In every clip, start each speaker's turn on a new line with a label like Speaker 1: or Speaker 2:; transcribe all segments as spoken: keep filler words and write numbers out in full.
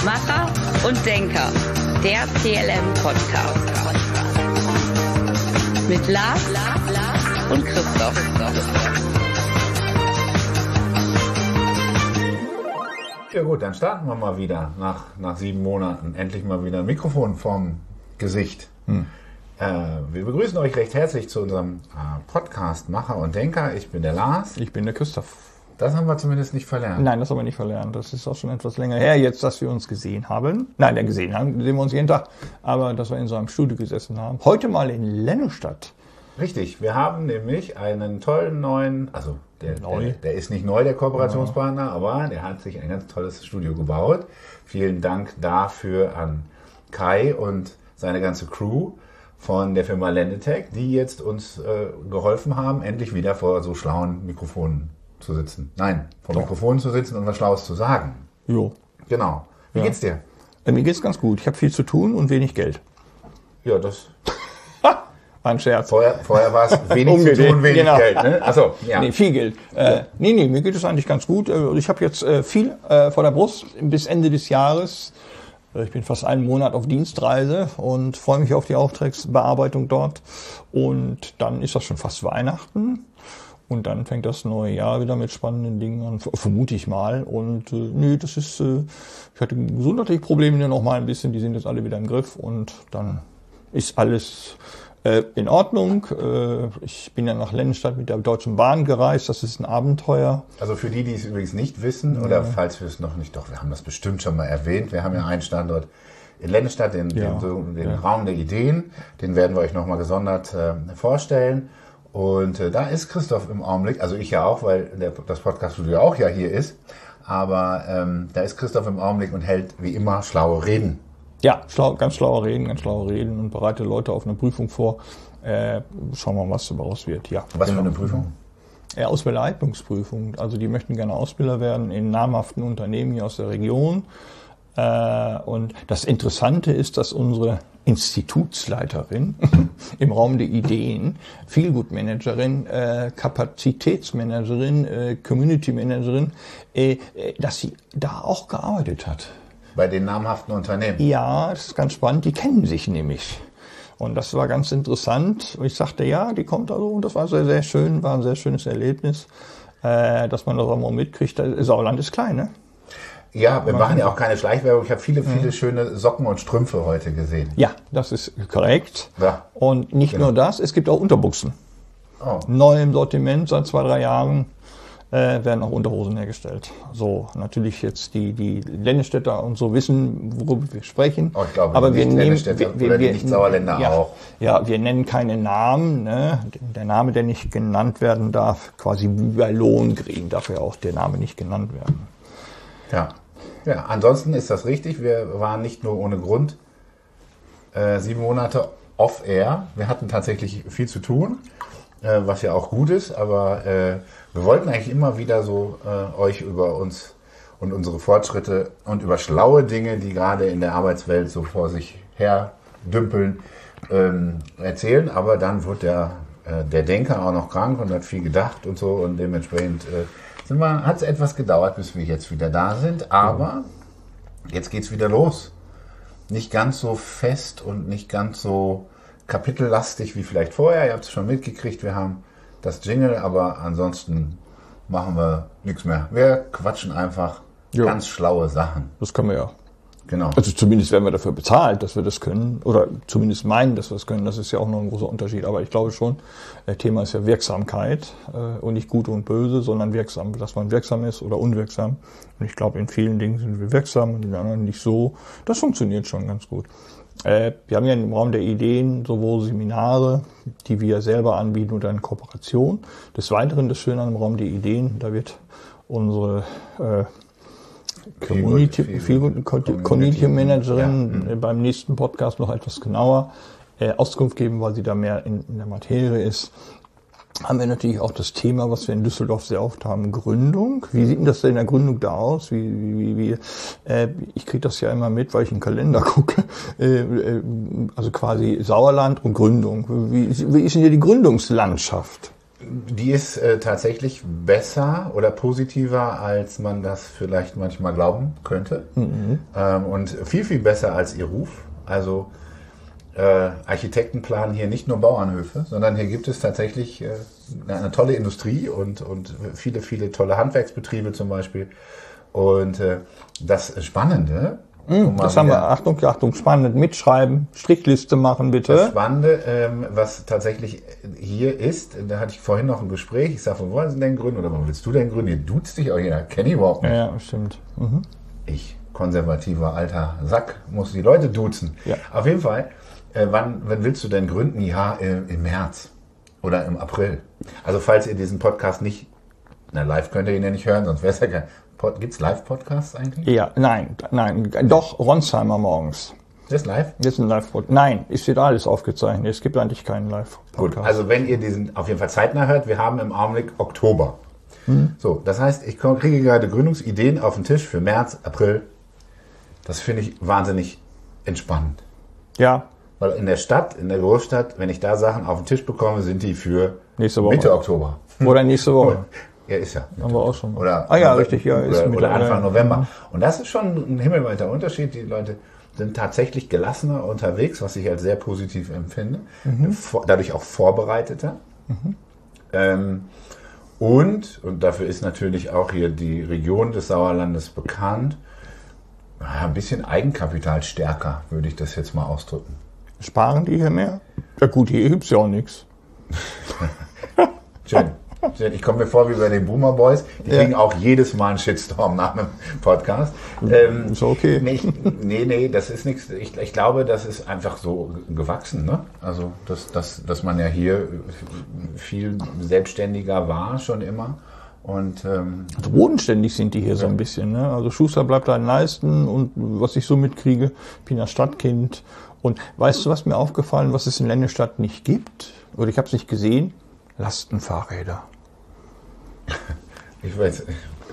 Speaker 1: Macher und Denker, der P L M-Podcast. Mit Lars und Christoph.
Speaker 2: Ja gut, dann starten wir mal wieder nach, nach sieben Monaten. Endlich mal wieder ein Mikrofon vorm Gesicht. Hm. Äh, wir begrüßen euch recht herzlich zu unserem äh, Podcast Macher und Denker. Ich bin der Lars.
Speaker 3: Ich bin der Christoph.
Speaker 2: Das haben wir zumindest nicht verlernt.
Speaker 3: Nein, das haben wir nicht verlernt. Das ist auch schon etwas länger her jetzt, dass wir uns gesehen haben. Nein, ja, gesehen haben, sehen wir uns jeden Tag. Aber dass wir in so einem Studio gesessen haben. Heute mal in Lennestadt.
Speaker 2: Richtig, wir haben nämlich einen tollen neuen, also der,
Speaker 3: neu.
Speaker 2: der, der ist nicht neu, der Kooperationspartner, ja. Aber der hat sich ein ganz tolles Studio gebaut. Vielen Dank dafür an Kai und seine ganze Crew von der Firma Lendetech, die jetzt uns äh, geholfen haben, endlich wieder vor so schlauen Mikrofonen zu sitzen. Nein, vor
Speaker 3: Doch.
Speaker 2: Mikrofonen zu sitzen und was Schlaues zu sagen.
Speaker 3: Jo.
Speaker 2: Genau. Wie
Speaker 3: Ja.
Speaker 2: geht's dir?
Speaker 3: Äh, mir geht's ganz gut. Ich habe viel zu tun und wenig Geld.
Speaker 2: Ja, das...
Speaker 3: Ein Scherz.
Speaker 2: Vorher, vorher war es wenig zu
Speaker 3: Umgedreht,
Speaker 2: tun, wenig
Speaker 3: genau.
Speaker 2: Geld. Ne? Achso, ja.
Speaker 3: Nee, viel Geld. Äh, nee, nee, mir geht es eigentlich ganz gut. Äh, Ich habe jetzt äh, viel äh, vor der Brust bis Ende des Jahres. Äh, Ich bin fast einen Monat auf Dienstreise und freue mich auf die Auftragsbearbeitung dort. Und dann ist das schon fast Weihnachten. Und dann fängt das neue Jahr wieder mit spannenden Dingen an, vermute ich mal. Und äh, nee, das ist, äh, ich hatte gesundheitliche Probleme noch mal ein bisschen, die sind jetzt alle wieder im Griff. Und dann ist alles äh, in Ordnung. Äh, ich bin ja nach Lennestadt mit der Deutschen Bahn gereist, das ist ein Abenteuer.
Speaker 2: Also für die, die es übrigens nicht wissen, ja. Oder falls wir es noch nicht, doch, wir haben das bestimmt schon mal erwähnt, wir haben ja einen Standort in Lennestadt, den,
Speaker 3: Ja.
Speaker 2: den, den
Speaker 3: Ja.
Speaker 2: Raum der Ideen, den werden wir euch nochmal gesondert äh, vorstellen. Und äh, da ist Christoph im Augenblick, also ich ja auch, weil der, das Podcast-Studio auch ja hier ist, aber ähm, da ist Christoph im Augenblick und hält wie immer schlaue Reden.
Speaker 3: Ja, schlau, ganz schlaue Reden, ganz schlaue Reden und bereite Leute auf eine Prüfung vor. Äh, schauen wir mal, was daraus wird. Ja.
Speaker 2: Was für eine Prüfung?
Speaker 3: Ja, Ausbilder-Eignungsprüfung. Also die möchten gerne Ausbilder werden in namhaften Unternehmen hier aus der Region. Äh, und das Interessante ist, dass unsere Institutsleiterin im Raum der Ideen, Feelgood-Managerin, äh, Kapazitätsmanagerin, äh, Community-Managerin, äh, dass sie da auch gearbeitet hat.
Speaker 2: Bei den namhaften Unternehmen?
Speaker 3: Ja, das ist ganz spannend. Die kennen sich nämlich. Und das war ganz interessant. Und ich sagte, ja, die kommt also. Und das war sehr, sehr schön, war ein sehr schönes Erlebnis, äh, dass man das auch mal mitkriegt. Sauerland ist klein, ne?
Speaker 2: Ja, wir machen ja auch keine Schleichwerbung. Ich habe viele, viele mhm. schöne Socken und Strümpfe heute gesehen.
Speaker 3: Ja, das ist korrekt.
Speaker 2: Ja.
Speaker 3: Und nicht genau. nur das, es gibt auch Unterbuchsen.
Speaker 2: Oh.
Speaker 3: Neu im Sortiment, seit zwei, drei Jahren äh, werden auch Unterhosen hergestellt. So, natürlich jetzt die, die Lennestädter und so wissen, worüber wir sprechen.
Speaker 2: Oh, ich glaube,
Speaker 3: aber
Speaker 2: die
Speaker 3: wir nehmen,
Speaker 2: wir,
Speaker 3: wir,
Speaker 2: oder
Speaker 3: wir,
Speaker 2: die Nicht-Sauerländer
Speaker 3: ja,
Speaker 2: auch.
Speaker 3: Ja, wir nennen keine Namen. Ne? Der Name, der nicht genannt werden darf, quasi wie bei Lohengrin, darf ja auch der Name nicht genannt werden.
Speaker 2: Ja. Ja, ansonsten ist das richtig. Wir waren nicht nur ohne Grund äh, sieben Monate off-air. Wir hatten tatsächlich viel zu tun, äh, was ja auch gut ist. Aber äh, wir wollten eigentlich immer wieder so äh, euch über uns und unsere Fortschritte und über schlaue Dinge, die gerade in der Arbeitswelt so vor sich her dümpeln, ähm, erzählen. Aber dann wurde der, äh, der Denker auch noch krank und hat viel gedacht und so. Und dementsprechend äh, hat es etwas gedauert, bis wir jetzt wieder da sind, aber jetzt geht's wieder los. Nicht ganz so fest und nicht ganz so kapitellastig wie vielleicht vorher. Ihr habt es schon mitgekriegt, wir haben das Jingle, aber ansonsten machen wir nichts mehr. Wir quatschen einfach
Speaker 3: jo.
Speaker 2: ganz schlaue Sachen.
Speaker 3: Das können wir ja.
Speaker 2: Genau.
Speaker 3: Also zumindest werden wir dafür bezahlt, dass wir das können. Oder zumindest meinen, dass wir das können. Das ist ja auch noch ein großer Unterschied. Aber ich glaube schon, das Thema ist ja Wirksamkeit äh, und nicht gut und böse, sondern wirksam. Dass man wirksam ist oder unwirksam. Und ich glaube, in vielen Dingen sind wir wirksam und in anderen nicht so. Das funktioniert schon ganz gut. Äh, wir haben ja im Raum der Ideen sowohl Seminare, die wir selber anbieten oder in Kooperation. Des Weiteren, das Schöne am Raum der Ideen, da wird unsere äh, Community, viel, viel, viel, Community, Community Managerin ja. beim nächsten Podcast noch etwas genauer äh, Auskunft geben, weil sie da mehr in, in der Materie ist. Haben wir natürlich auch das Thema, was wir in Düsseldorf sehr oft haben, Gründung. Wie sieht denn das denn in der Gründung da aus? Wie, wie, wie, äh, ich kriege das ja immer mit, weil ich in den Kalender gucke. Äh, also quasi Sauerland und Gründung. Wie, wie ist denn hier die Gründungslandschaft?
Speaker 2: Die ist äh, tatsächlich besser oder positiver, als man das vielleicht manchmal glauben könnte. Mhm. Ähm, und viel, viel besser als ihr Ruf. Also äh, Architekten planen hier nicht nur Bauernhöfe, sondern hier gibt es tatsächlich äh, eine tolle Industrie und, und viele, viele tolle Handwerksbetriebe zum Beispiel. Und äh, das Spannende...
Speaker 3: Mm, das haben wir, Achtung, Achtung, spannend, mitschreiben, Strichliste machen bitte.
Speaker 2: Das Spannende, ähm, was tatsächlich hier ist, da hatte ich vorhin noch ein Gespräch, ich sage, wo wollen Sie denn gründen oder wo willst du denn gründen? Ihr duzt dich auch hier, kenne ich überhaupt nicht.
Speaker 3: Ja, ja, stimmt. Mhm.
Speaker 2: Ich, konservativer alter Sack, muss die Leute duzen.
Speaker 3: Ja.
Speaker 2: Auf jeden Fall, äh, wann, wann willst du denn gründen? Ja, äh, im März oder im April. Also falls ihr diesen Podcast nicht, na live könnt ihr ihn ja nicht hören, sonst wäre es ja kein... Gibt es Live-Podcasts eigentlich?
Speaker 3: Ja, nein, nein, doch, Ronsheimer morgens.
Speaker 2: Das ist live?
Speaker 3: Das ist ein Live-Podcast. Nein, es wird alles aufgezeichnet. Es gibt eigentlich keinen Live-Podcast.
Speaker 2: Gut, also wenn ihr diesen auf jeden Fall zeitnah hört, wir haben im Augenblick Oktober. Hm. So, das heißt, ich kriege gerade Gründungsideen auf den Tisch für März, April. Das finde ich wahnsinnig entspannend.
Speaker 3: Ja.
Speaker 2: Weil in der Stadt, in der Großstadt, wenn ich da Sachen auf den Tisch bekomme, sind die für
Speaker 3: nächste Woche.
Speaker 2: Mitte Oktober.
Speaker 3: Oder nächste Woche.
Speaker 2: Ja, ist ja.
Speaker 3: Haben wir auch schon.
Speaker 2: Oder,
Speaker 3: ah ja, richtig, ja. Ist
Speaker 2: oder, oder Anfang
Speaker 3: ja.
Speaker 2: November. Und das ist schon ein himmelweiter Unterschied. Die Leute sind tatsächlich gelassener unterwegs, was ich als sehr positiv empfinde. Mhm. Dadurch auch vorbereiteter. Mhm. Ähm, und, und dafür ist natürlich auch hier die Region des Sauerlandes bekannt, ein bisschen Eigenkapital stärker, würde ich das jetzt mal ausdrücken.
Speaker 3: Sparen die hier mehr? Ja gut, hier gibt's ja auch nichts.
Speaker 2: Schön. Ich komme mir vor wie bei den Boomer Boys. Die
Speaker 3: ja.
Speaker 2: kriegen auch jedes Mal einen Shitstorm nach einem Podcast. Ähm,
Speaker 3: ist okay.
Speaker 2: Nee, nee, nee, das ist nichts. Ich, ich glaube, das ist einfach so gewachsen. Ne? Also, dass, dass, dass man ja hier viel selbstständiger war schon immer. Und, ähm,
Speaker 3: also bodenständig sind die hier ja. so ein bisschen. Ne? Also Schuster bleibt da in Leisten und was ich so mitkriege, ich bin ja Stadtkind. Und weißt du, was mir aufgefallen, was es in Lennestadt nicht gibt? Oder ich habe es nicht gesehen? Lastenfahrräder.
Speaker 2: Ich weiß.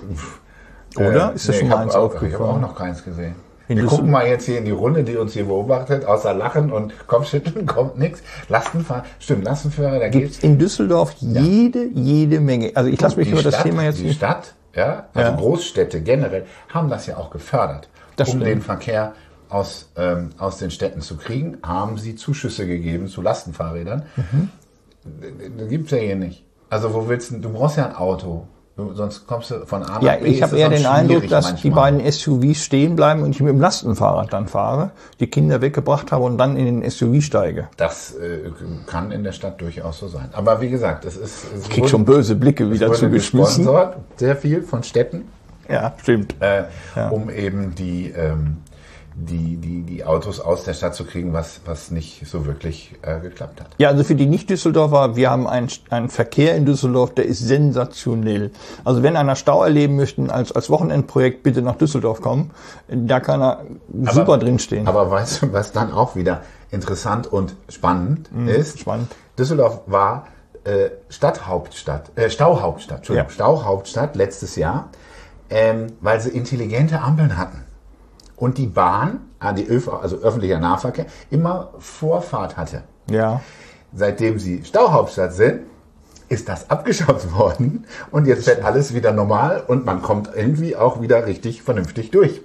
Speaker 3: Oder?
Speaker 2: Äh,
Speaker 3: ist das
Speaker 2: nee,
Speaker 3: schon mal eins
Speaker 2: auch,
Speaker 3: aufgefallen?
Speaker 2: Ich habe auch noch keins gesehen.
Speaker 3: In
Speaker 2: Wir
Speaker 3: Düssel-
Speaker 2: gucken mal jetzt hier in die Runde, die uns hier beobachtet. Außer Lachen und Kopfschütteln kommt nichts. Lastenfahrrad, stimmt, Lastenfahrräder, da
Speaker 3: Gibt
Speaker 2: geht's.
Speaker 3: in Düsseldorf jede, jede Menge. Also ich lasse mich
Speaker 2: Die
Speaker 3: über das
Speaker 2: Stadt,
Speaker 3: Thema jetzt
Speaker 2: Die
Speaker 3: nicht...
Speaker 2: Stadt, ja, also
Speaker 3: Ja.
Speaker 2: Großstädte generell, haben das ja auch gefördert.
Speaker 3: Das
Speaker 2: um
Speaker 3: stimmt.
Speaker 2: den Verkehr aus, ähm, aus den Städten zu kriegen, haben sie Zuschüsse gegeben zu Lastenfahrrädern. Mhm. Das gibt's ja hier nicht. Also wo willst du, du brauchst ja ein Auto. Du, sonst kommst du von A nach
Speaker 3: Ja,
Speaker 2: B.
Speaker 3: ich habe
Speaker 2: ist
Speaker 3: eher
Speaker 2: das
Speaker 3: den
Speaker 2: auch
Speaker 3: Eindruck,
Speaker 2: schwierig
Speaker 3: dass
Speaker 2: manchmal.
Speaker 3: die beiden S U Vs stehen bleiben und ich mit dem Lastenfahrrad dann fahre, die Kinder weggebracht habe und dann in den S U V steige.
Speaker 2: Das äh, kann in der Stadt durchaus so sein. Aber wie gesagt, es ist... Es
Speaker 3: Ich krieg schon böse Blicke wieder zugeschmissen.
Speaker 2: gesponsert, sehr viel von Städten.
Speaker 3: Ja, stimmt.
Speaker 2: Äh,
Speaker 3: Ja.
Speaker 2: Um eben die, ähm, die, die, die Autos aus der Stadt zu kriegen, was, was nicht so wirklich äh, geklappt hat.
Speaker 3: Ja, also für die Nicht-Düsseldorfer, wir haben einen, einen Verkehr in Düsseldorf, der ist sensationell. Also wenn einer Stau erleben möchte, als, als Wochenendprojekt bitte nach Düsseldorf kommen, da kann er super drinstehen.
Speaker 2: Aber weißt du, was dann auch wieder interessant und spannend
Speaker 3: Mhm,
Speaker 2: ist?
Speaker 3: spannend.
Speaker 2: Düsseldorf war äh, Stadthauptstadt, äh, Stauhauptstadt, Entschuldigung,
Speaker 3: Ja.
Speaker 2: Stauhauptstadt letztes Jahr, ähm, weil sie intelligente Ampeln hatten. Und die Bahn, die ÖV, also öffentlicher Nahverkehr, immer Vorfahrt hatte.
Speaker 3: Ja.
Speaker 2: Seitdem sie Stauhauptstadt sind, ist das abgeschafft worden und jetzt wird alles wieder normal und man kommt irgendwie auch wieder richtig vernünftig durch.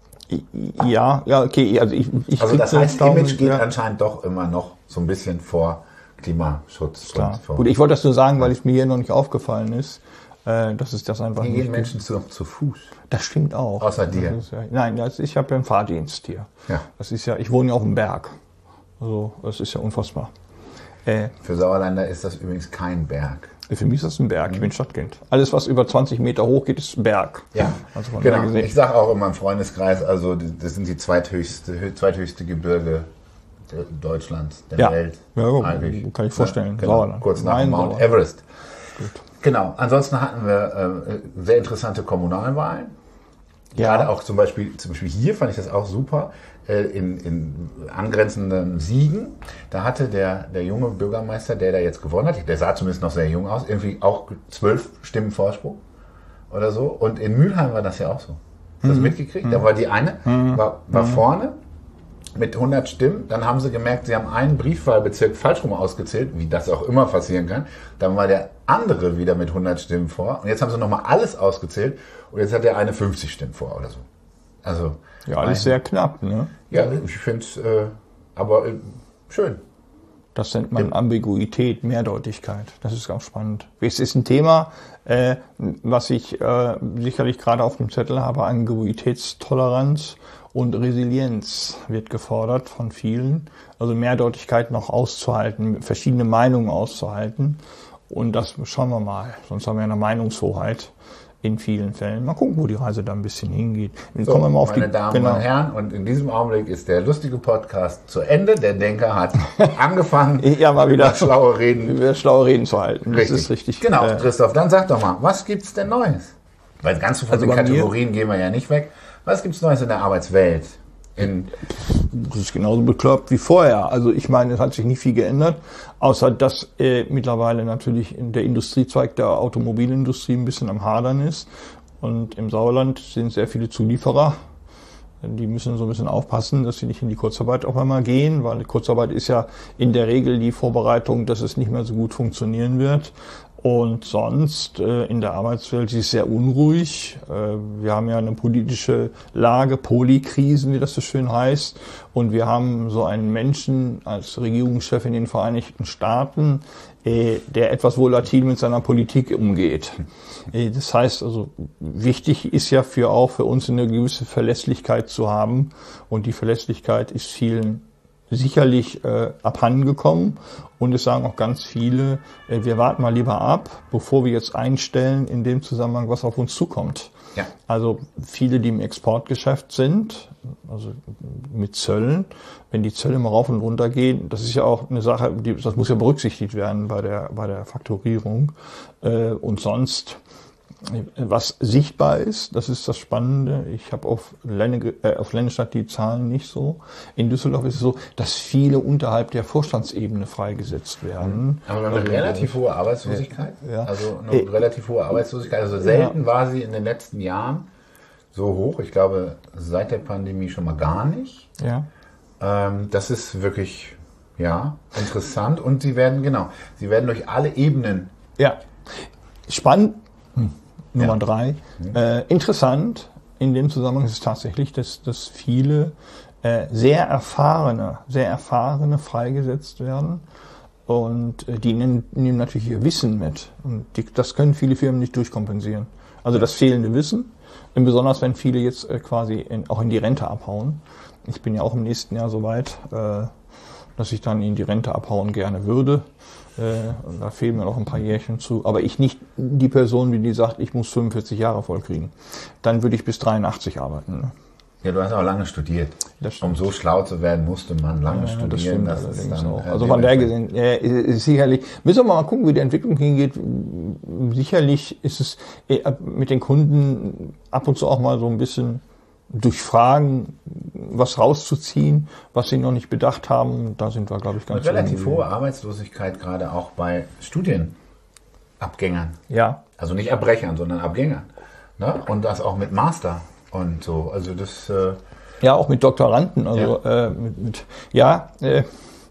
Speaker 3: Ja, ja, okay. Also ich, ich
Speaker 2: Also
Speaker 3: krieg
Speaker 2: das
Speaker 3: so
Speaker 2: heißt,
Speaker 3: Stau-
Speaker 2: Image geht
Speaker 3: ja.
Speaker 2: anscheinend doch immer noch so ein bisschen vor Klimaschutz.
Speaker 3: Klar.
Speaker 2: Und vor
Speaker 3: Gut, ich wollte das nur sagen, weil es mir hier noch nicht aufgefallen ist, äh, dass es das einfach
Speaker 2: Hier
Speaker 3: nicht
Speaker 2: gehen
Speaker 3: gibt.
Speaker 2: Menschen zu, zu Fuß.
Speaker 3: Das stimmt auch.
Speaker 2: Außer dir.
Speaker 3: Das ist ja, nein, das, ich habe ja einen Fahrdienst hier.
Speaker 2: Ja.
Speaker 3: Das ist ja, ich wohne ja auf dem Berg. Also das ist ja unfassbar. Äh,
Speaker 2: Für Sauerländer ist das übrigens kein Berg.
Speaker 3: für mich ist das ein Berg. Ich bin Stadtkind. Alles, was über zwanzig Meter hoch geht, ist ein Berg.
Speaker 2: Ja,
Speaker 3: Also von
Speaker 2: genau.
Speaker 3: daher gesehen.
Speaker 2: Ich sage auch in meinem Freundeskreis, also das sind die zweithöchste, zweithöchste Gebirge Deutschlands, der
Speaker 3: Ja.
Speaker 2: Welt.
Speaker 3: Ja, gut,
Speaker 2: eigentlich.
Speaker 3: kann ich vorstellen.
Speaker 2: Genau.
Speaker 3: Sauerland.
Speaker 2: Kurz nach
Speaker 3: Nein,
Speaker 2: Mount
Speaker 3: Sauerland.
Speaker 2: Everest.
Speaker 3: Gut.
Speaker 2: Genau. Ansonsten hatten wir äh, sehr interessante Kommunalwahlen.
Speaker 3: Ja.
Speaker 2: Gerade auch zum Beispiel, zum Beispiel hier fand ich das auch super, äh, in, in angrenzenden Siegen. Da hatte der, der junge Bürgermeister, der da jetzt gewonnen hat, der sah zumindest noch sehr jung aus, irgendwie auch zwölf Stimmen Vorsprung oder so. Und in Mülheim war das ja auch so. Hast du das mitgekriegt? Da war die eine, war, war vorne mit hundert Stimmen. Dann haben sie gemerkt, sie haben einen Briefwahlbezirk falsch rum ausgezählt, wie das auch immer passieren kann. Dann war der andere wieder mit hundert Stimmen vor. Und jetzt haben sie nochmal alles ausgezählt. Und jetzt hat der eine fünfzig Stimmen vor oder so. Also
Speaker 3: ja, alles sehr knapp, ne?
Speaker 2: Ja, ich finde es äh, aber äh, schön.
Speaker 3: Das nennt man Ambiguität, Mehrdeutigkeit. Das ist ganz spannend. Es ist ein Thema, äh, was ich äh, sicherlich gerade auf dem Zettel habe. Ambiguitätstoleranz und Resilienz wird gefordert von vielen. Also Mehrdeutigkeit noch auszuhalten, verschiedene Meinungen auszuhalten. Und das schauen wir mal. Sonst haben wir eine Meinungshoheit in vielen Fällen. Mal gucken, wo die Reise da ein bisschen hingeht. Dann
Speaker 2: So,
Speaker 3: kommen wir mal auf
Speaker 2: meine
Speaker 3: die,
Speaker 2: Damen
Speaker 3: genau.
Speaker 2: und Herren, und in diesem Augenblick ist der lustige Podcast zu Ende. Der Denker hat angefangen,
Speaker 3: Ja, mal wieder
Speaker 2: über schlaue Reden.
Speaker 3: über schlaue Reden zu halten. Das ist richtig.
Speaker 2: Genau,
Speaker 3: Äh,
Speaker 2: Christoph, dann sag doch mal, was gibt's denn Neues? Weil ganz von
Speaker 3: Also
Speaker 2: den
Speaker 3: bei mir-
Speaker 2: Kategorien gehen wir ja nicht weg. Was gibt's Neues in der Arbeitswelt? In,
Speaker 3: Das ist genauso bekloppt wie vorher. Also ich meine, es hat sich nicht viel geändert, außer dass äh, mittlerweile natürlich in der Industriezweig der Automobilindustrie ein bisschen am Hadern ist. Und im Sauerland sind sehr viele Zulieferer. Die müssen so ein bisschen aufpassen, dass sie nicht in die Kurzarbeit auf einmal gehen, weil die Kurzarbeit ist ja in der Regel die Vorbereitung, dass es nicht mehr so gut funktionieren wird. Und sonst äh, in der Arbeitswelt ist es sehr unruhig. Äh, wir haben ja eine politische Lage, Polikrisen, wie das so schön heißt. Und wir haben so einen Menschen als Regierungschef in den Vereinigten Staaten, äh, der etwas volatil mit seiner Politik umgeht. Äh, das heißt also, wichtig ist ja für auch für uns eine gewisse Verlässlichkeit zu haben. Und die Verlässlichkeit ist vielen sicherlich äh, abhandengekommen. Und es sagen auch ganz viele, äh, wir warten mal lieber ab, bevor wir jetzt einstellen in dem Zusammenhang, was auf uns zukommt.
Speaker 2: Ja.
Speaker 3: Also viele, die im Exportgeschäft sind, also mit Zöllen, wenn die Zölle mal rauf und runter gehen, das ist ja auch eine Sache, die, das muss ja berücksichtigt werden bei der, bei der Fakturierung. Äh, und sonst, was sichtbar ist, das ist das Spannende. Ich habe auf, Lenne, äh, auf Lennestadt die Zahlen nicht so. In Düsseldorf ist es so, dass viele unterhalb der Vorstandsebene freigesetzt werden.
Speaker 2: aber wir haben eine relativ hohe Arbeitslosigkeit.
Speaker 3: Ja.
Speaker 2: Also eine
Speaker 3: Äh,
Speaker 2: relativ hohe Arbeitslosigkeit. Also selten war sie in den letzten Jahren so hoch. Ich glaube, seit der Pandemie schon mal gar nicht.
Speaker 3: Ja.
Speaker 2: Ähm, das ist wirklich, ja, interessant. Und sie werden, genau, sie werden durch alle Ebenen.
Speaker 3: Ja. Spannend. Hm. Nummer
Speaker 2: Ja.
Speaker 3: drei. Äh, interessant in dem Zusammenhang ist es tatsächlich, dass, dass viele äh, sehr erfahrene, sehr erfahrene freigesetzt werden. Und äh, die nehmen, nehmen natürlich ihr Wissen mit. Und die, das können viele Firmen nicht durchkompensieren. Also das fehlende Wissen, und besonders wenn viele jetzt äh, quasi in, auch in die Rente abhauen. Ich bin ja auch im nächsten Jahr so weit, äh, dass ich dann in die Rente abhauen gerne würde. Äh, und da fehlen mir noch ein paar Jährchen zu. Aber ich nicht die Person, wie die sagt, ich muss fünfundvierzig Jahre voll kriegen. Dann würde ich bis dreiundachtzig arbeiten. Ne?
Speaker 2: Ja, du hast auch lange studiert.
Speaker 3: Das stimmt.
Speaker 2: Um so schlau zu werden, musste man lange
Speaker 3: Ja,
Speaker 2: studieren.
Speaker 3: das stimmt
Speaker 2: Das ist
Speaker 3: allerdings
Speaker 2: dann,
Speaker 3: auch.
Speaker 2: äh,
Speaker 3: Also von der
Speaker 2: dementsprechend-
Speaker 3: gesehen, äh, ist sicherlich, müssen wir mal gucken, wie die Entwicklung hingeht. Sicherlich ist es äh, mit den Kunden ab und zu auch mal so ein bisschen durch Fragen was rauszuziehen, was sie noch nicht bedacht haben. Da sind wir, glaube ich, ganz
Speaker 2: Und relativ
Speaker 3: so-
Speaker 2: hohe Arbeitslosigkeit, gerade auch bei Studienabgängern.
Speaker 3: Ja,
Speaker 2: Also nicht Abbrechern, sondern Abgängern. Ne? Und das auch mit Master und so. Also das, äh,
Speaker 3: ja, auch mit Doktoranden. Also äh, mit, mit ja, äh,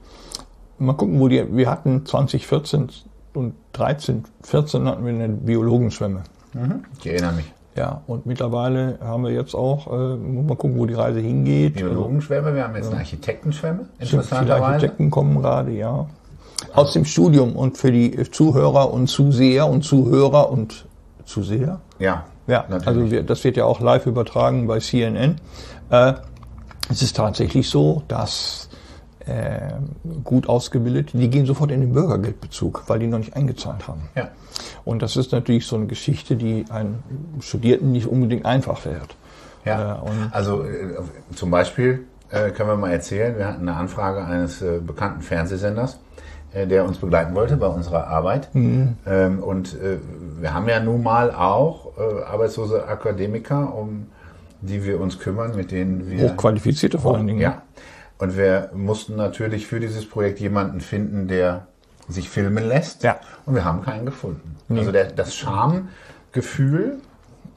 Speaker 3: mal gucken, wo die. Wir hatten zwanzig vierzehn und dreizehn, vierzehn hatten wir eine Biologenschwemme.
Speaker 2: ich erinnere mich.
Speaker 3: Ja, und mittlerweile haben wir jetzt auch, äh, muss mal gucken, wo die Reise hingeht.
Speaker 2: Biologenschwemme, wir haben jetzt eine Architektenschwemme,
Speaker 3: Also, viele
Speaker 2: interessanterweise.
Speaker 3: Architekten kommen gerade, ja. Aus dem Studium und für die Zuhörer und Zuseher und Zuhörer und Zuseher.
Speaker 2: Ja,
Speaker 3: Ja,
Speaker 2: natürlich.
Speaker 3: also wir, das wird ja auch live übertragen bei C N N. Äh, es ist tatsächlich so, dass äh, gut ausgebildet, die gehen sofort in den Bürgergeldbezug, weil die noch nicht eingezahlt haben.
Speaker 2: ja.
Speaker 3: Und das ist natürlich so eine Geschichte, die einem Studierten nicht unbedingt einfach fällt.
Speaker 2: Ja,
Speaker 3: Äh, und
Speaker 2: also äh, zum Beispiel äh, können wir mal erzählen, wir hatten eine Anfrage eines äh, bekannten Fernsehsenders, äh, der uns begleiten wollte bei unserer Arbeit.
Speaker 3: Mhm.
Speaker 2: Ähm, und äh, wir haben ja nun mal auch äh, arbeitslose Akademiker, um die wir uns kümmern, mit denen wir...
Speaker 3: Hochqualifizierte vor allen Dingen.
Speaker 2: Ja, und wir mussten natürlich für dieses Projekt jemanden finden, der sich filmen lässt.
Speaker 3: Ja.
Speaker 2: Und wir haben keinen gefunden.
Speaker 3: Nee.
Speaker 2: Also der, das Schamgefühl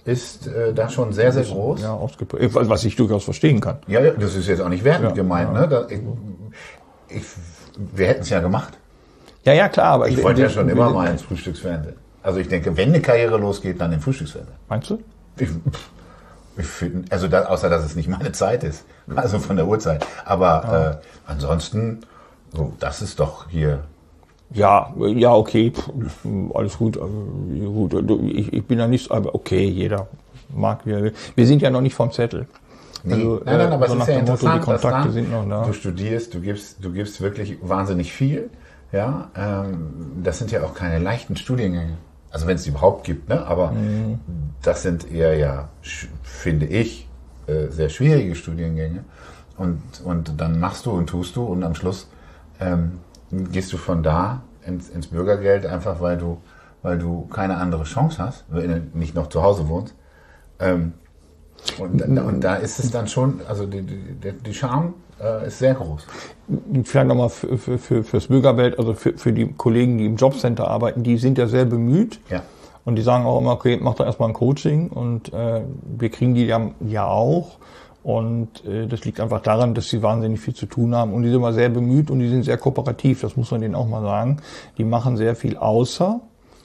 Speaker 2: ist äh, da schon sehr, sehr groß.
Speaker 3: Ja, ausgeprägt, was ich durchaus verstehen kann.
Speaker 2: Ja, ja, das ist jetzt auch nicht wertend
Speaker 3: Ja,
Speaker 2: gemeint.
Speaker 3: ja.
Speaker 2: Ne? Da, ich, ich, wir hätten es ja gemacht.
Speaker 3: Ja, ja, klar. Aber
Speaker 2: Ich wollte ja schon immer mal ins Frühstücksfernsehen. Also ich denke, wenn eine Karriere losgeht, dann im Frühstücksfernsehen.
Speaker 3: Meinst du?
Speaker 2: Ich, ich finde, also da, außer dass es nicht meine Zeit ist, also von der Uhrzeit. Aber
Speaker 3: Ja.
Speaker 2: äh, ansonsten, so, das ist doch hier.
Speaker 3: Ja, ja, okay, pff, alles gut. Also, gut ich, ich bin da nicht, aber okay, jeder mag, wie er will. Wir sind ja noch nicht vom Zettel.
Speaker 2: Nee,
Speaker 3: Also,
Speaker 2: nein, nein, aber
Speaker 3: so
Speaker 2: es
Speaker 3: nach
Speaker 2: ist ja
Speaker 3: dem Motto,
Speaker 2: interessant,
Speaker 3: die Kontakte
Speaker 2: dass da,
Speaker 3: sind noch da.
Speaker 2: du studierst, du gibst, du gibst wirklich wahnsinnig viel. Ja, ähm, das sind ja auch keine leichten Studiengänge. Also wenn es die überhaupt gibt, ne? Aber
Speaker 3: Mhm.
Speaker 2: das sind eher ja, sch- finde ich, äh, sehr schwierige Studiengänge. Und, und dann machst du und tust du und am Schluss ähm, gehst du von da ins, ins Bürgergeld, einfach weil du, weil du keine andere Chance hast, wenn du nicht noch zu Hause wohnst. Ähm, und, und da ist es dann schon, also die, die, die Charme äh, ist sehr groß.
Speaker 3: Vielleicht nochmal für, für, für, fürs Bürgerwelt, also für, für die Kollegen, die im Jobcenter arbeiten, die sind ja sehr bemüht.
Speaker 2: Ja.
Speaker 3: Und die sagen auch immer, okay, mach doch erstmal ein Coaching und äh, wir kriegen die ja, ja auch. Und äh, das liegt einfach daran, dass sie wahnsinnig viel zu tun haben. Und die sind immer sehr bemüht und die sind sehr kooperativ, das muss man denen auch mal sagen. Die machen sehr viel außer.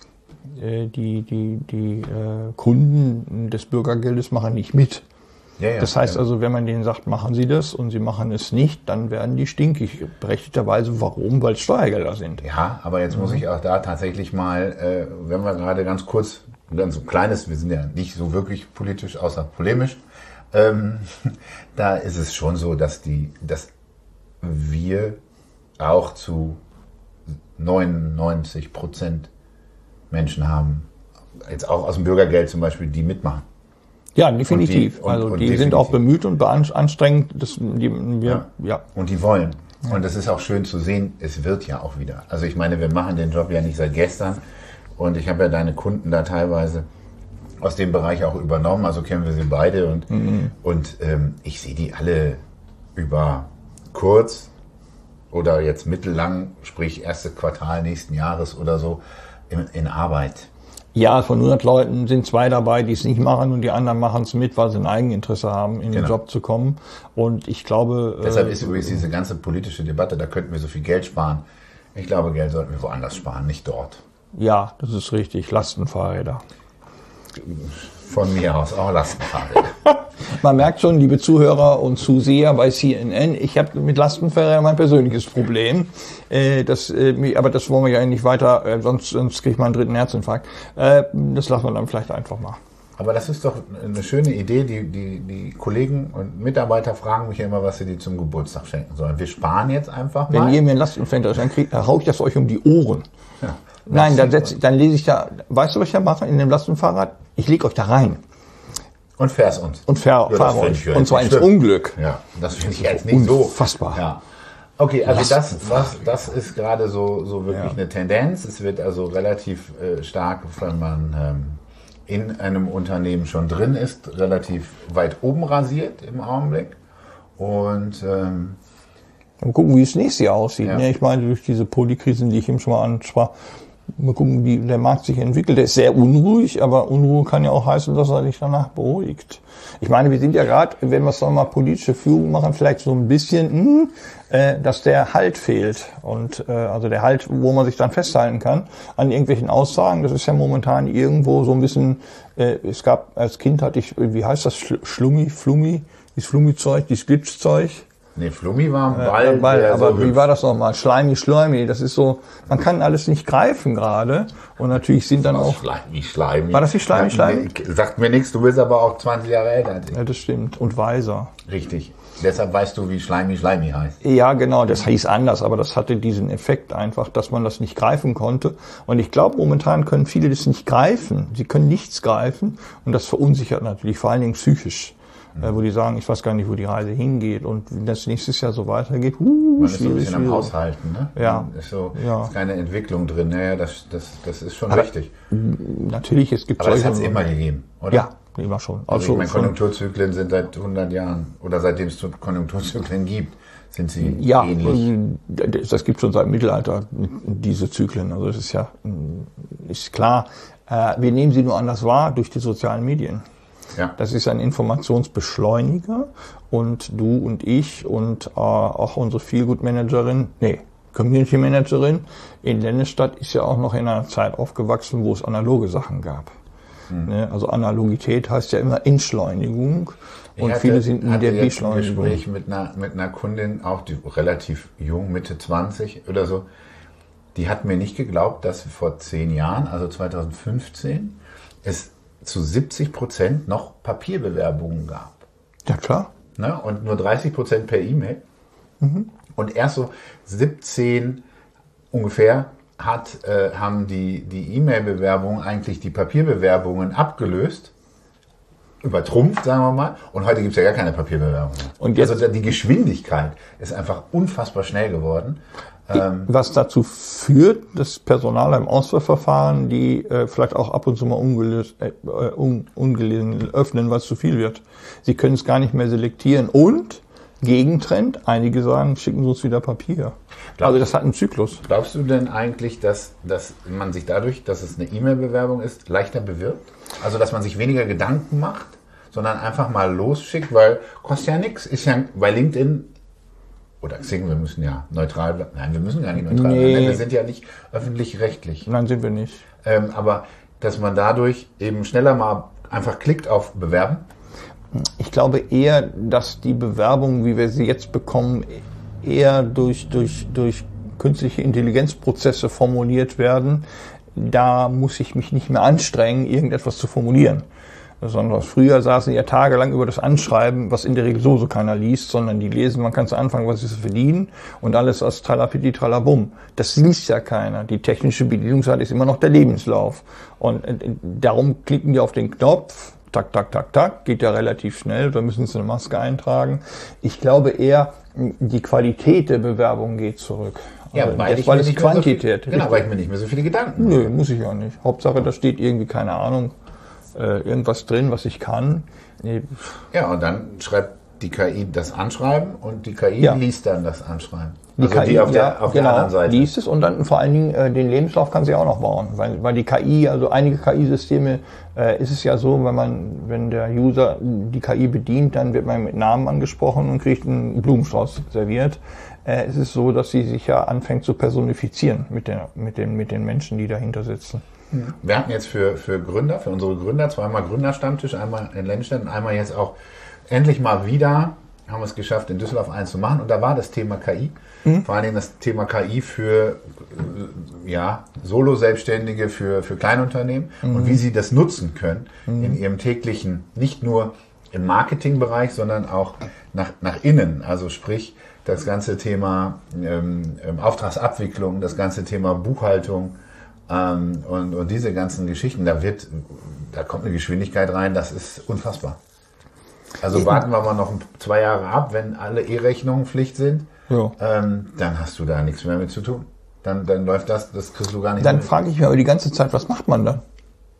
Speaker 3: Äh, die die, die äh, Kunden des Bürgergeldes machen nicht mit.
Speaker 2: Ja, ja,
Speaker 3: Das heißt
Speaker 2: ja.
Speaker 3: also, wenn man denen sagt, machen Sie das und sie machen es nicht, dann werden die stinkig. Berechtigterweise, warum? Weil es Steuergelder sind.
Speaker 2: Ja, aber jetzt muss ich auch da tatsächlich mal, äh, wenn wir gerade ganz kurz, ganz so ein kleines, wir sind ja nicht so wirklich politisch, außer polemisch, ähm, da ist es schon so, dass die, dass wir auch zu neunundneunzig Prozent Menschen haben, jetzt auch aus dem Bürgergeld zum Beispiel, die mitmachen.
Speaker 3: Ja, definitiv.
Speaker 2: Und die- und-
Speaker 3: also
Speaker 2: und
Speaker 3: die
Speaker 2: definitiv.
Speaker 3: sind auch bemüht und bean- anstrengend. Das, die, wir, ja. ja.
Speaker 2: Und die wollen. Und das ist auch schön zu sehen, es wird ja auch wieder. Also ich meine, wir machen den Job ja nicht seit gestern. Und ich habe ja deine Kunden da teilweise aus dem Bereich auch übernommen. Also kennen wir sie beide. Und,
Speaker 3: Mhm.
Speaker 2: und ähm, ich sehe die alle über kurz oder jetzt mittellang, sprich erstes Quartal nächsten Jahres oder so, in, in Arbeit.
Speaker 3: Ja, von hundert Leuten sind zwei dabei, die es nicht machen und die anderen machen es mit, weil sie ein Eigeninteresse haben, in den
Speaker 2: Genau.
Speaker 3: Job zu kommen. Und ich glaube...
Speaker 2: Deshalb
Speaker 3: äh,
Speaker 2: ist übrigens diese ganze politische Debatte, da könnten wir so viel Geld sparen. Ich glaube, Geld sollten wir woanders sparen, nicht dort.
Speaker 3: Ja, das ist richtig. Lastenfahrräder.
Speaker 2: Von mir aus auch Lastenfahrräder.
Speaker 3: Man merkt schon, liebe Zuhörer und Zuseher bei C N N, ich habe mit Lastenfahrrädern mein persönliches Problem. Äh, das, äh, aber das wollen wir ja nicht weiter, äh, sonst, sonst kriege ich mal einen dritten Herzinfarkt. Äh, das lassen wir dann vielleicht einfach mal.
Speaker 2: Aber das ist doch eine schöne Idee. Die, die, die Kollegen und Mitarbeiter fragen mich ja immer, was sie die zum Geburtstag schenken sollen. Wir sparen jetzt einfach mal.
Speaker 3: Wenn ihr mir ein Lastenfahrrad dann kriegt, dann hau ich das euch um die Ohren.
Speaker 2: Ja.
Speaker 3: Nein, dann, setz, dann lese ich da, weißt du, was ich da mache in dem Lastenfahrrad? Ich lege euch da rein
Speaker 2: Und fähr's uns.
Speaker 3: und fahr,
Speaker 2: Ja, das
Speaker 3: fahre
Speaker 2: find
Speaker 3: euch.
Speaker 2: ich ja
Speaker 3: Und
Speaker 2: jetzt
Speaker 3: zwar
Speaker 2: nicht
Speaker 3: ins
Speaker 2: schlimm.
Speaker 3: Unglück.
Speaker 2: Ja, das finde ich jetzt nicht so.
Speaker 3: Unfassbar.
Speaker 2: Ja. Okay, also das,
Speaker 3: Lastenfahrrad.
Speaker 2: das, das ist gerade so, so wirklich
Speaker 3: Ja.
Speaker 2: eine Tendenz. Es wird also relativ äh, stark, wenn man ähm, in einem Unternehmen schon drin ist, relativ weit oben rasiert im Augenblick. Und ähm,
Speaker 3: Mal gucken, wie es nächstes Jahr aussieht.
Speaker 2: Ja.
Speaker 3: Ne? Ich meine, durch diese Polykrisen, die ich eben schon mal ansprach, mal gucken, wie der Markt sich entwickelt. Der ist sehr unruhig, aber Unruhe kann ja auch heißen, dass er sich danach beruhigt. Ich meine, wir sind ja gerade, wenn wir es noch mal politische Führung machen, vielleicht so ein bisschen, mh, äh, dass der Halt fehlt. Und äh, also der Halt, wo man sich dann festhalten kann an irgendwelchen Aussagen. Das ist ja momentan irgendwo so ein bisschen, äh, es gab, als Kind hatte ich, wie heißt das, Schl- Schlummi, Flummi, dieses Flummi-Zeug, dieses Glitschzeug.
Speaker 2: nee, Flummi war ein
Speaker 3: Äh,
Speaker 2: Ball,
Speaker 3: Ball,
Speaker 2: der
Speaker 3: aber
Speaker 2: so
Speaker 3: wie
Speaker 2: hüpft.
Speaker 3: war das nochmal? Schleimi, Schleimi, das ist so, man kann alles nicht greifen gerade. Und natürlich sind dann auch,
Speaker 2: Schleimi, Schleimi.
Speaker 3: War das nicht Schleimi, Schleimi?
Speaker 2: Nee, sagt mir nichts, du bist aber auch zwanzig Jahre älter als ich.
Speaker 3: ja, das stimmt, und weiser.
Speaker 2: Richtig. Deshalb weißt du, wie Schleimi, Schleimi heißt.
Speaker 3: Ja, genau, das hieß anders, aber das hatte diesen Effekt einfach, dass man das nicht greifen konnte. Und ich glaube, momentan können viele das nicht greifen. Sie können nichts greifen und das verunsichert natürlich, vor allen Dingen psychisch. Äh, wo die sagen, ich weiß gar nicht, wo die Reise hingeht. Und wenn das nächstes Jahr so weitergeht, uh,
Speaker 2: Man ist so ein
Speaker 3: schwierig,
Speaker 2: bisschen am
Speaker 3: schwierig.
Speaker 2: Haushalten, ne?
Speaker 3: Ja.
Speaker 2: Man Ist so,
Speaker 3: Ja.
Speaker 2: ist keine Entwicklung drin. Naja, das, das, das ist schon
Speaker 3: Aber-
Speaker 2: richtig.
Speaker 3: Natürlich, es gibt
Speaker 2: Aber das hat es
Speaker 3: solche-
Speaker 2: immer gegeben, oder?
Speaker 3: Ja, immer schon.
Speaker 2: Also, ich meine,
Speaker 3: von-
Speaker 2: Konjunkturzyklen sind seit hundert Jahren, oder seitdem es Konjunkturzyklen gibt, sind sie
Speaker 3: Ja,
Speaker 2: ähnlich.
Speaker 3: das das gibt schon seit dem Mittelalter, diese Zyklen. Also das ist ja, ist klar. Äh, Wir nehmen sie nur anders wahr durch die sozialen Medien.
Speaker 2: Ja.
Speaker 3: Das ist ein Informationsbeschleuniger und du und ich und äh, auch unsere Feelgood-Managerin, nee, Community-Managerin in Lennestadt ist ja auch noch in einer Zeit aufgewachsen, wo es analoge Sachen gab. Mhm. Ne? Also Analogität heißt ja immer Entschleunigung und
Speaker 2: hatte,
Speaker 3: viele sind in der
Speaker 2: Beschleunigung.
Speaker 3: Beschleunigung.
Speaker 2: Ich hatte ein Gespräch mit einer, mit einer Kundin, auch die relativ jung, Mitte zwanzig oder so, die hat mir nicht geglaubt, dass vor zehn Jahren, also zwanzig fünfzehn, es zu siebzig Prozent noch Papierbewerbungen gab.
Speaker 3: Ja, klar.
Speaker 2: Ne? Und nur dreißig Prozent per E-Mail. Mhm. Und erst so siebzehn ungefähr hat, äh, haben die, die E-Mail-Bewerbungen eigentlich die Papierbewerbungen abgelöst, übertrumpft, sagen wir mal. Und heute gibt es ja gar keine Papierbewerbungen mehr. Und jetzt, also die Geschwindigkeit ist einfach unfassbar schnell geworden.
Speaker 3: Was dazu führt, dass Personaler im Auswahlverfahren, die äh, vielleicht auch ab und zu mal ungelöst, äh, un, ungelesen öffnen, weil es zu viel wird. Sie können es gar nicht mehr selektieren. Und, Gegentrend, einige sagen, schicken Sie uns wieder Papier. Glaubst, also das hat einen Zyklus.
Speaker 2: Glaubst du denn eigentlich, dass, dass man sich dadurch, dass es eine E-Mail-Bewerbung ist, leichter bewirbt? Also dass man sich weniger Gedanken macht, sondern einfach mal losschickt, weil kostet ja nichts, ist ja bei LinkedIn oder Xing, wir müssen ja neutral bleiben. Nein, wir müssen gar nicht neutral
Speaker 3: nee.
Speaker 2: bleiben. Wir sind ja nicht öffentlich-rechtlich.
Speaker 3: Nein, sind wir nicht.
Speaker 2: Ähm, aber dass man dadurch eben schneller mal einfach klickt auf Bewerben?
Speaker 3: Ich glaube eher, dass die Bewerbungen, wie wir sie jetzt bekommen, eher durch, durch, durch künstliche Intelligenzprozesse formuliert werden. Da muss ich mich nicht mehr anstrengen, irgendetwas zu formulieren. Sondern früher saßen ja tagelang über das Anschreiben, was in der Regel so keiner liest, sondern die lesen, man kann zu Anfang, was sie verdienen und alles als Tralapiti, Tralabum. Das liest ja keiner. Die technische Bedienungsart ist immer noch der Lebenslauf. Und darum klicken die auf den Knopf, tak, tak, tak, tak, geht ja relativ schnell, da müssen sie eine Maske eintragen. Ich glaube eher, die Qualität der Bewerbung geht zurück.
Speaker 2: Ja,
Speaker 3: also
Speaker 2: weil,
Speaker 3: das,
Speaker 2: ich
Speaker 3: weil
Speaker 2: mir
Speaker 3: es
Speaker 2: nicht
Speaker 3: Quantität.
Speaker 2: So viel, genau, weil ich mir nicht mehr so viele Gedanken
Speaker 3: mache. Nö, muss ich auch nicht. Hauptsache, da steht irgendwie, keine Ahnung, irgendwas drin, was ich kann.
Speaker 2: Ja, und dann schreibt die K I das Anschreiben und die K I ja. liest dann das Anschreiben.
Speaker 3: Die
Speaker 2: also
Speaker 3: K I,
Speaker 2: die auf,
Speaker 3: ja,
Speaker 2: der, auf
Speaker 3: genau,
Speaker 2: der anderen Seite.
Speaker 3: Liest es und dann vor allen Dingen äh, den Lebenslauf kann sie auch noch bauen. Weil, weil die K I, also einige K I-Systeme, äh, ist es ja so, wenn man, wenn der User die K I bedient, dann wird man mit Namen angesprochen und kriegt einen Blumenstrauß serviert. Äh, es ist so, dass sie sich ja anfängt zu personifizieren mit, der, mit, den, mit den Menschen, die dahinter sitzen.
Speaker 2: Wir hatten jetzt für, für Gründer, für unsere Gründer, zweimal Gründerstammtisch, einmal in Lennestadt und einmal jetzt auch endlich mal wieder, haben wir es geschafft, in Düsseldorf einen zu machen. Und da war das Thema K I, mhm. vor allem das Thema K I für ja, Solo-Selbstständige, für, für Kleinunternehmen mhm. und wie sie das nutzen können mhm. in ihrem täglichen, nicht nur im Marketingbereich, sondern auch nach, nach innen. Also sprich, das ganze Thema ähm, Auftragsabwicklung, das ganze Thema Buchhaltung, Ähm, und, und diese ganzen Geschichten, da wird, da kommt eine Geschwindigkeit rein, das ist unfassbar. Also warten wir mal noch zwei Jahre ab, wenn alle E-Rechnungen Pflicht sind, ja. ähm, dann hast du da nichts mehr mit zu tun. Dann, dann läuft das, das kriegst du gar nicht
Speaker 3: Dann
Speaker 2: mehr.
Speaker 3: frage ich mich aber die ganze Zeit, was macht man dann?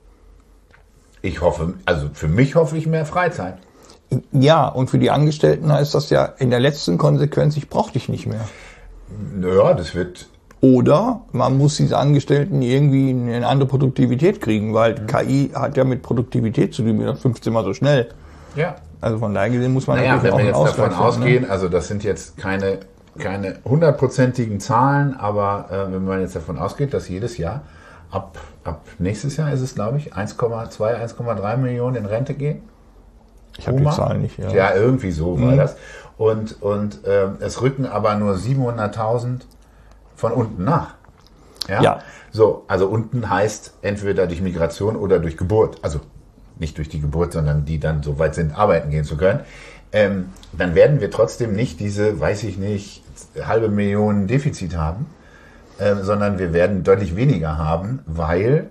Speaker 2: Ich hoffe, also für mich hoffe ich mehr Freizeit.
Speaker 3: Ja, und für die Angestellten heißt das ja in der letzten Konsequenz, ich brauche dich nicht mehr.
Speaker 2: Ja, das wird...
Speaker 3: Oder man muss diese Angestellten irgendwie in eine andere Produktivität kriegen, weil mhm. K I hat ja mit Produktivität zu tun, fünfzehn Mal so schnell.
Speaker 2: Ja.
Speaker 3: Also von daher gesehen muss man
Speaker 2: naja,
Speaker 3: natürlich
Speaker 2: wenn
Speaker 3: auch
Speaker 2: wir jetzt davon
Speaker 3: finden,
Speaker 2: ausgehen,
Speaker 3: ne?
Speaker 2: Also das sind jetzt keine keine hundertprozentigen Zahlen, aber äh, wenn man jetzt davon ausgeht, dass jedes Jahr ab ab nächstes Jahr ist es, glaube ich, eins Komma zwei, eins Komma drei Millionen in Rente gehen.
Speaker 3: Ich habe die Zahlen nicht. Ja,
Speaker 2: ja irgendwie so mhm. war das. Und und äh, es rücken aber nur siebenhunderttausend von unten nach. Ja?
Speaker 3: ja.
Speaker 2: So, also unten heißt entweder durch Migration oder durch Geburt. Also nicht durch die Geburt, sondern die dann so weit sind, arbeiten gehen zu können. Ähm, dann werden wir trotzdem nicht diese, weiß ich nicht, halbe Million Defizit haben, äh, sondern wir werden deutlich weniger haben, weil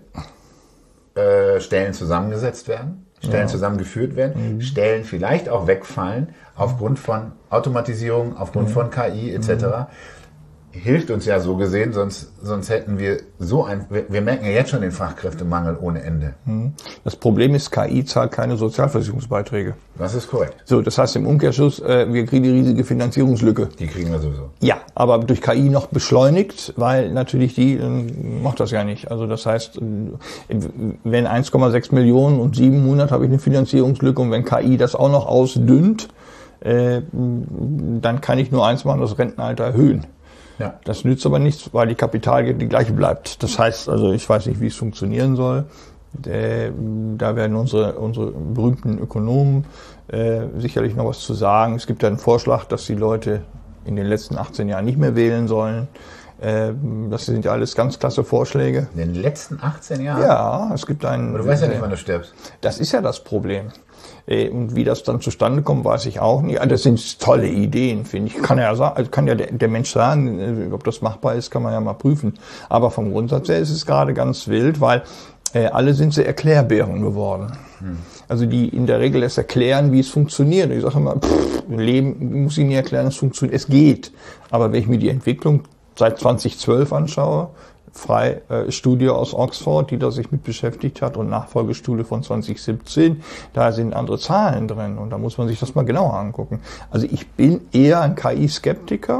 Speaker 2: äh, Stellen zusammengesetzt werden, Stellen ja. zusammengeführt werden, mhm. Stellen vielleicht auch wegfallen aufgrund von Automatisierung, aufgrund mhm. von K I et cetera. hilft uns ja so gesehen, sonst, sonst hätten wir so ein, wir, wir merken ja jetzt schon den Fachkräftemangel ohne Ende.
Speaker 3: Das Problem ist, K I zahlt keine Sozialversicherungsbeiträge.
Speaker 2: Das ist korrekt.
Speaker 3: So, das heißt im Umkehrschluss, äh, wir kriegen die riesige Finanzierungslücke.
Speaker 2: Die kriegen wir sowieso.
Speaker 3: Ja, aber durch K I noch beschleunigt, weil natürlich die äh, macht das ja nicht. Also das heißt, äh, wenn eins Komma sechs Millionen und sieben Monate habe ich eine Finanzierungslücke und wenn K I das auch noch ausdünnt, äh, dann kann ich nur eins machen, das Rentenalter erhöhen.
Speaker 2: Ja.
Speaker 3: Das nützt aber nichts, weil die Kapital die gleiche bleibt. Das heißt, also ich weiß nicht, wie es funktionieren soll. Äh, da werden unsere, unsere berühmten Ökonomen äh, sicherlich noch was zu sagen. Es gibt ja einen Vorschlag, dass die Leute in den letzten achtzehn Jahren nicht mehr wählen sollen. Äh, das sind ja alles ganz klasse Vorschläge.
Speaker 2: In den letzten achtzehn Jahren?
Speaker 3: Ja, es gibt einen...
Speaker 2: Aber du weißt ja nicht, wann du stirbst.
Speaker 3: Das ist ja das Problem. Und wie das dann zustande kommt, weiß ich auch nicht. Das sind tolle Ideen, finde ich. Kann ja sagen, also kann ja der, der Mensch sagen, ob das machbar ist, kann man ja mal prüfen. Aber vom Grundsatz her ist es gerade ganz wild, weil äh, alle sind so Erklärbären geworden. Hm. Also die in der Regel erst erklären, wie es funktioniert. Ich sage immer, pff, Leben muss ich nicht erklären, es funktioniert. Es geht. Aber wenn ich mir die Entwicklung seit zweitausendzwölf anschaue, Frei äh, Studie aus Oxford, die da sich mit beschäftigt hat und Nachfolgestudie von zwanzig siebzehn, da sind andere Zahlen drin und da muss man sich das mal genauer angucken. Also ich bin eher ein K I-Skeptiker,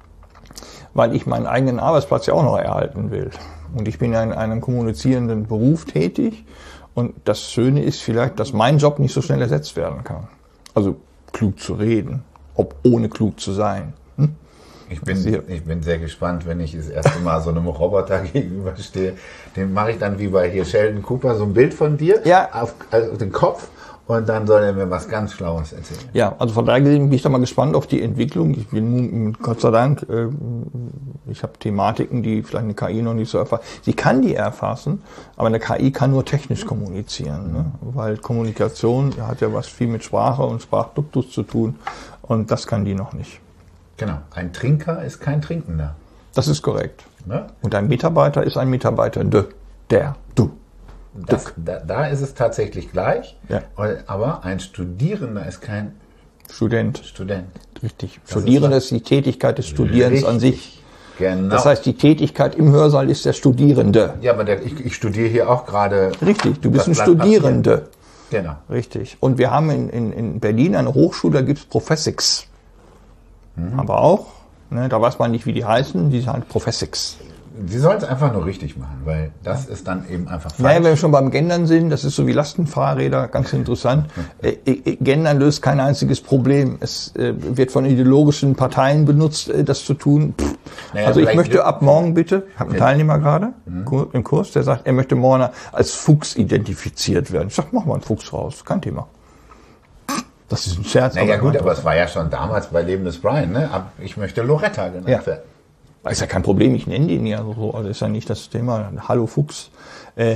Speaker 3: weil ich meinen eigenen Arbeitsplatz ja auch noch erhalten will. Und ich bin ja in einem kommunizierenden Beruf tätig und das Schöne ist vielleicht, dass mein Job nicht so schnell ersetzt werden kann. Also klug zu reden, ob ohne klug zu sein. Hm?
Speaker 2: Ich bin, ich bin sehr gespannt, wenn ich das erste Mal so einem Roboter gegenüberstehe. Den mache ich dann wie bei hier Sheldon Cooper so ein Bild von dir
Speaker 3: ja.
Speaker 2: auf, also auf den Kopf und dann soll er mir was ganz Schlaues erzählen.
Speaker 3: Ja, also von daher gesehen bin ich da mal gespannt auf die Entwicklung. Ich bin, Gott sei Dank, äh, ich habe Thematiken, die vielleicht eine K I noch nicht so erfasst. Sie kann die erfassen, aber eine K I kann nur technisch kommunizieren, ne? Weil Kommunikation hat ja was viel mit Sprache und Sprachduktus zu tun und das kann die noch nicht.
Speaker 2: Genau, ein Trinker ist kein Trinkender.
Speaker 3: Das ist korrekt.
Speaker 2: Ne?
Speaker 3: Und ein Mitarbeiter ist ein Mitarbeiter, de, der, du.
Speaker 2: Das, da, da ist es tatsächlich gleich,
Speaker 3: ja.
Speaker 2: Aber ein Studierender ist kein
Speaker 3: Student.
Speaker 2: Student.
Speaker 3: Richtig. Das Studierender ist, ist die Tätigkeit des Studierens richtig. An sich.
Speaker 2: Genau.
Speaker 3: Das heißt, die Tätigkeit im Hörsaal ist der Studierende.
Speaker 2: Ja, aber der, ich, ich studiere hier auch gerade.
Speaker 3: Richtig, du bist ein Studierende.
Speaker 2: Genau.
Speaker 3: Richtig. Und wir haben in, in, in Berlin eine Hochschule, da gibt es Professics. Mhm. Aber auch, ne, da weiß man nicht, wie die heißen, die sind halt Professics.
Speaker 2: Sie sollen es einfach nur richtig machen, weil das ist dann eben einfach falsch.
Speaker 3: Naja, wenn wir schon beim Gendern sind, das ist so wie Lastenfahrräder, ganz interessant. äh, äh, Gendern löst kein einziges Problem. Es äh, wird von ideologischen Parteien benutzt, äh, das zu tun. Naja, also ich möchte ab morgen bitte, ich habe einen Teilnehmer gerade mhm. im Kurs, der sagt, er möchte morgen als Fuchs identifiziert werden. Ich sage, mach mal einen Fuchs raus, kein Thema. Das ist ein Scherz.
Speaker 2: Naja gut, aber es war ja schon damals bei Leben des Brian, ne? Ich möchte Loretta genannt
Speaker 3: ja.
Speaker 2: werden.
Speaker 3: Ist ja kein Problem, ich nenne den ja so, also ist ja nicht das Thema. Hallo Fuchs. Äh,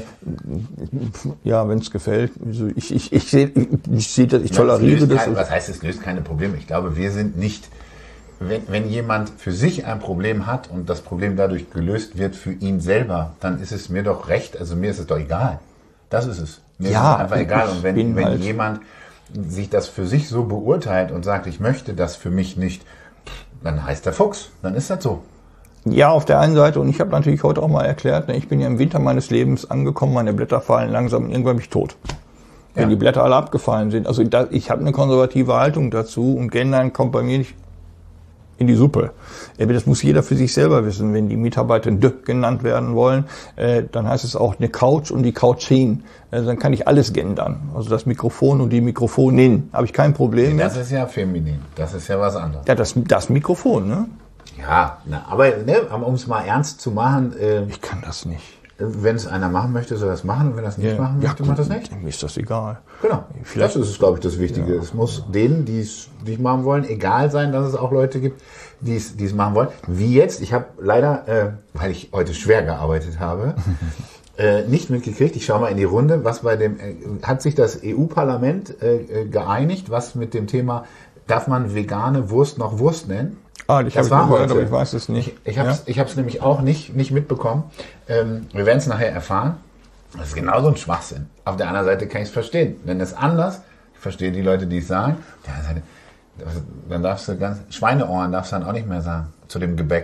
Speaker 3: ja, wenn es gefällt. Also ich ich ich sehe ich, seh, ich toleriere das.
Speaker 2: Kein, was heißt, es löst keine Probleme? Ich glaube, wir sind nicht, wenn, wenn jemand für sich ein Problem hat und das Problem dadurch gelöst wird für ihn selber, dann ist es mir doch recht, also mir ist es doch egal. Das ist es. Mir
Speaker 3: ja,
Speaker 2: ist es einfach egal. Und wenn, wenn
Speaker 3: halt
Speaker 2: jemand sich das für sich so beurteilt und sagt, ich möchte das für mich nicht, dann heißt der Fuchs, dann ist das so.
Speaker 3: Ja, auf der einen Seite, und ich habe natürlich heute auch mal erklärt, ich bin ja im Winter meines Lebens angekommen, meine Blätter fallen langsam und irgendwann bin ich tot. Wenn ja. die Blätter alle abgefallen sind. Also da, ich habe eine konservative Haltung dazu und Gendern kommt bei mir nicht in die Suppe. Das muss jeder für sich selber wissen. Wenn die Mitarbeiter D genannt werden wollen, dann heißt es auch eine Couch und die Couchin. Dann kann ich alles gendern. Also das Mikrofon und die Mikrofonin. Habe ich kein Problem
Speaker 2: das
Speaker 3: mit.
Speaker 2: Das ist ja feminin. Das ist ja was anderes.
Speaker 3: Ja, das, das Mikrofon, ne?
Speaker 2: Ja, na, aber ne, um es mal ernst zu machen. Äh,
Speaker 3: ich kann das nicht.
Speaker 2: Wenn es einer machen möchte, soll er das machen. Und wenn er es nicht
Speaker 3: ja.
Speaker 2: machen möchte,
Speaker 3: ja,
Speaker 2: macht das nicht.
Speaker 3: Mir ist das egal.
Speaker 2: Genau. Vielleicht. Das ist, glaube ich, das Wichtige. Ja. Es muss denen, die es nicht machen wollen, egal sein, dass es auch Leute gibt, die es, die es machen wollen. Wie jetzt. Ich habe leider, äh, weil ich heute schwer gearbeitet habe, äh, nicht mitgekriegt. Ich schaue mal in die Runde. Was bei dem äh, hat sich das E U-Parlament äh, geeinigt, was mit dem Thema, darf man vegane Wurst noch Wurst nennen?
Speaker 3: Ah, ich habe es gehört, aber ich weiß es nicht.
Speaker 2: Ich, ich habe es ja? ich hab's nämlich auch nicht, nicht mitbekommen. Ähm, wir werden es nachher erfahren. Das ist genauso ein Schwachsinn. Auf der anderen Seite kann ich es verstehen. Wenn es anders, ich verstehe die Leute, die es sagen, dann darfst du ganz, Schweineohren darfst du dann auch nicht mehr sagen zu dem Gebäck.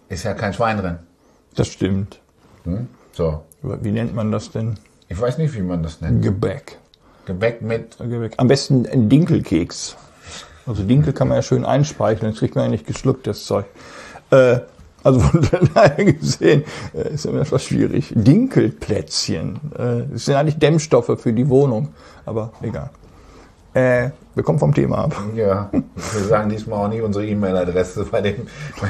Speaker 2: ist ja kein Schwein drin.
Speaker 3: Das stimmt.
Speaker 2: Hm? So.
Speaker 3: Wie nennt man das denn?
Speaker 2: Ich weiß nicht, wie man das nennt.
Speaker 3: Gebäck.
Speaker 2: Gebäck mit...
Speaker 3: Gebäck. Am besten ein Dinkelkeks. Also Dinkel kann man ja schön einspeicheln, das kriegt man ja nicht geschluckt, das Zeug. Äh, also von daher gesehen äh, ist immer etwas schwierig. Dinkelplätzchen, äh, das sind eigentlich Dämmstoffe für die Wohnung, aber egal. Äh, wir kommen vom Thema ab.
Speaker 2: Ja, wir sagen diesmal auch nicht unsere E-Mail-Adresse bei dem,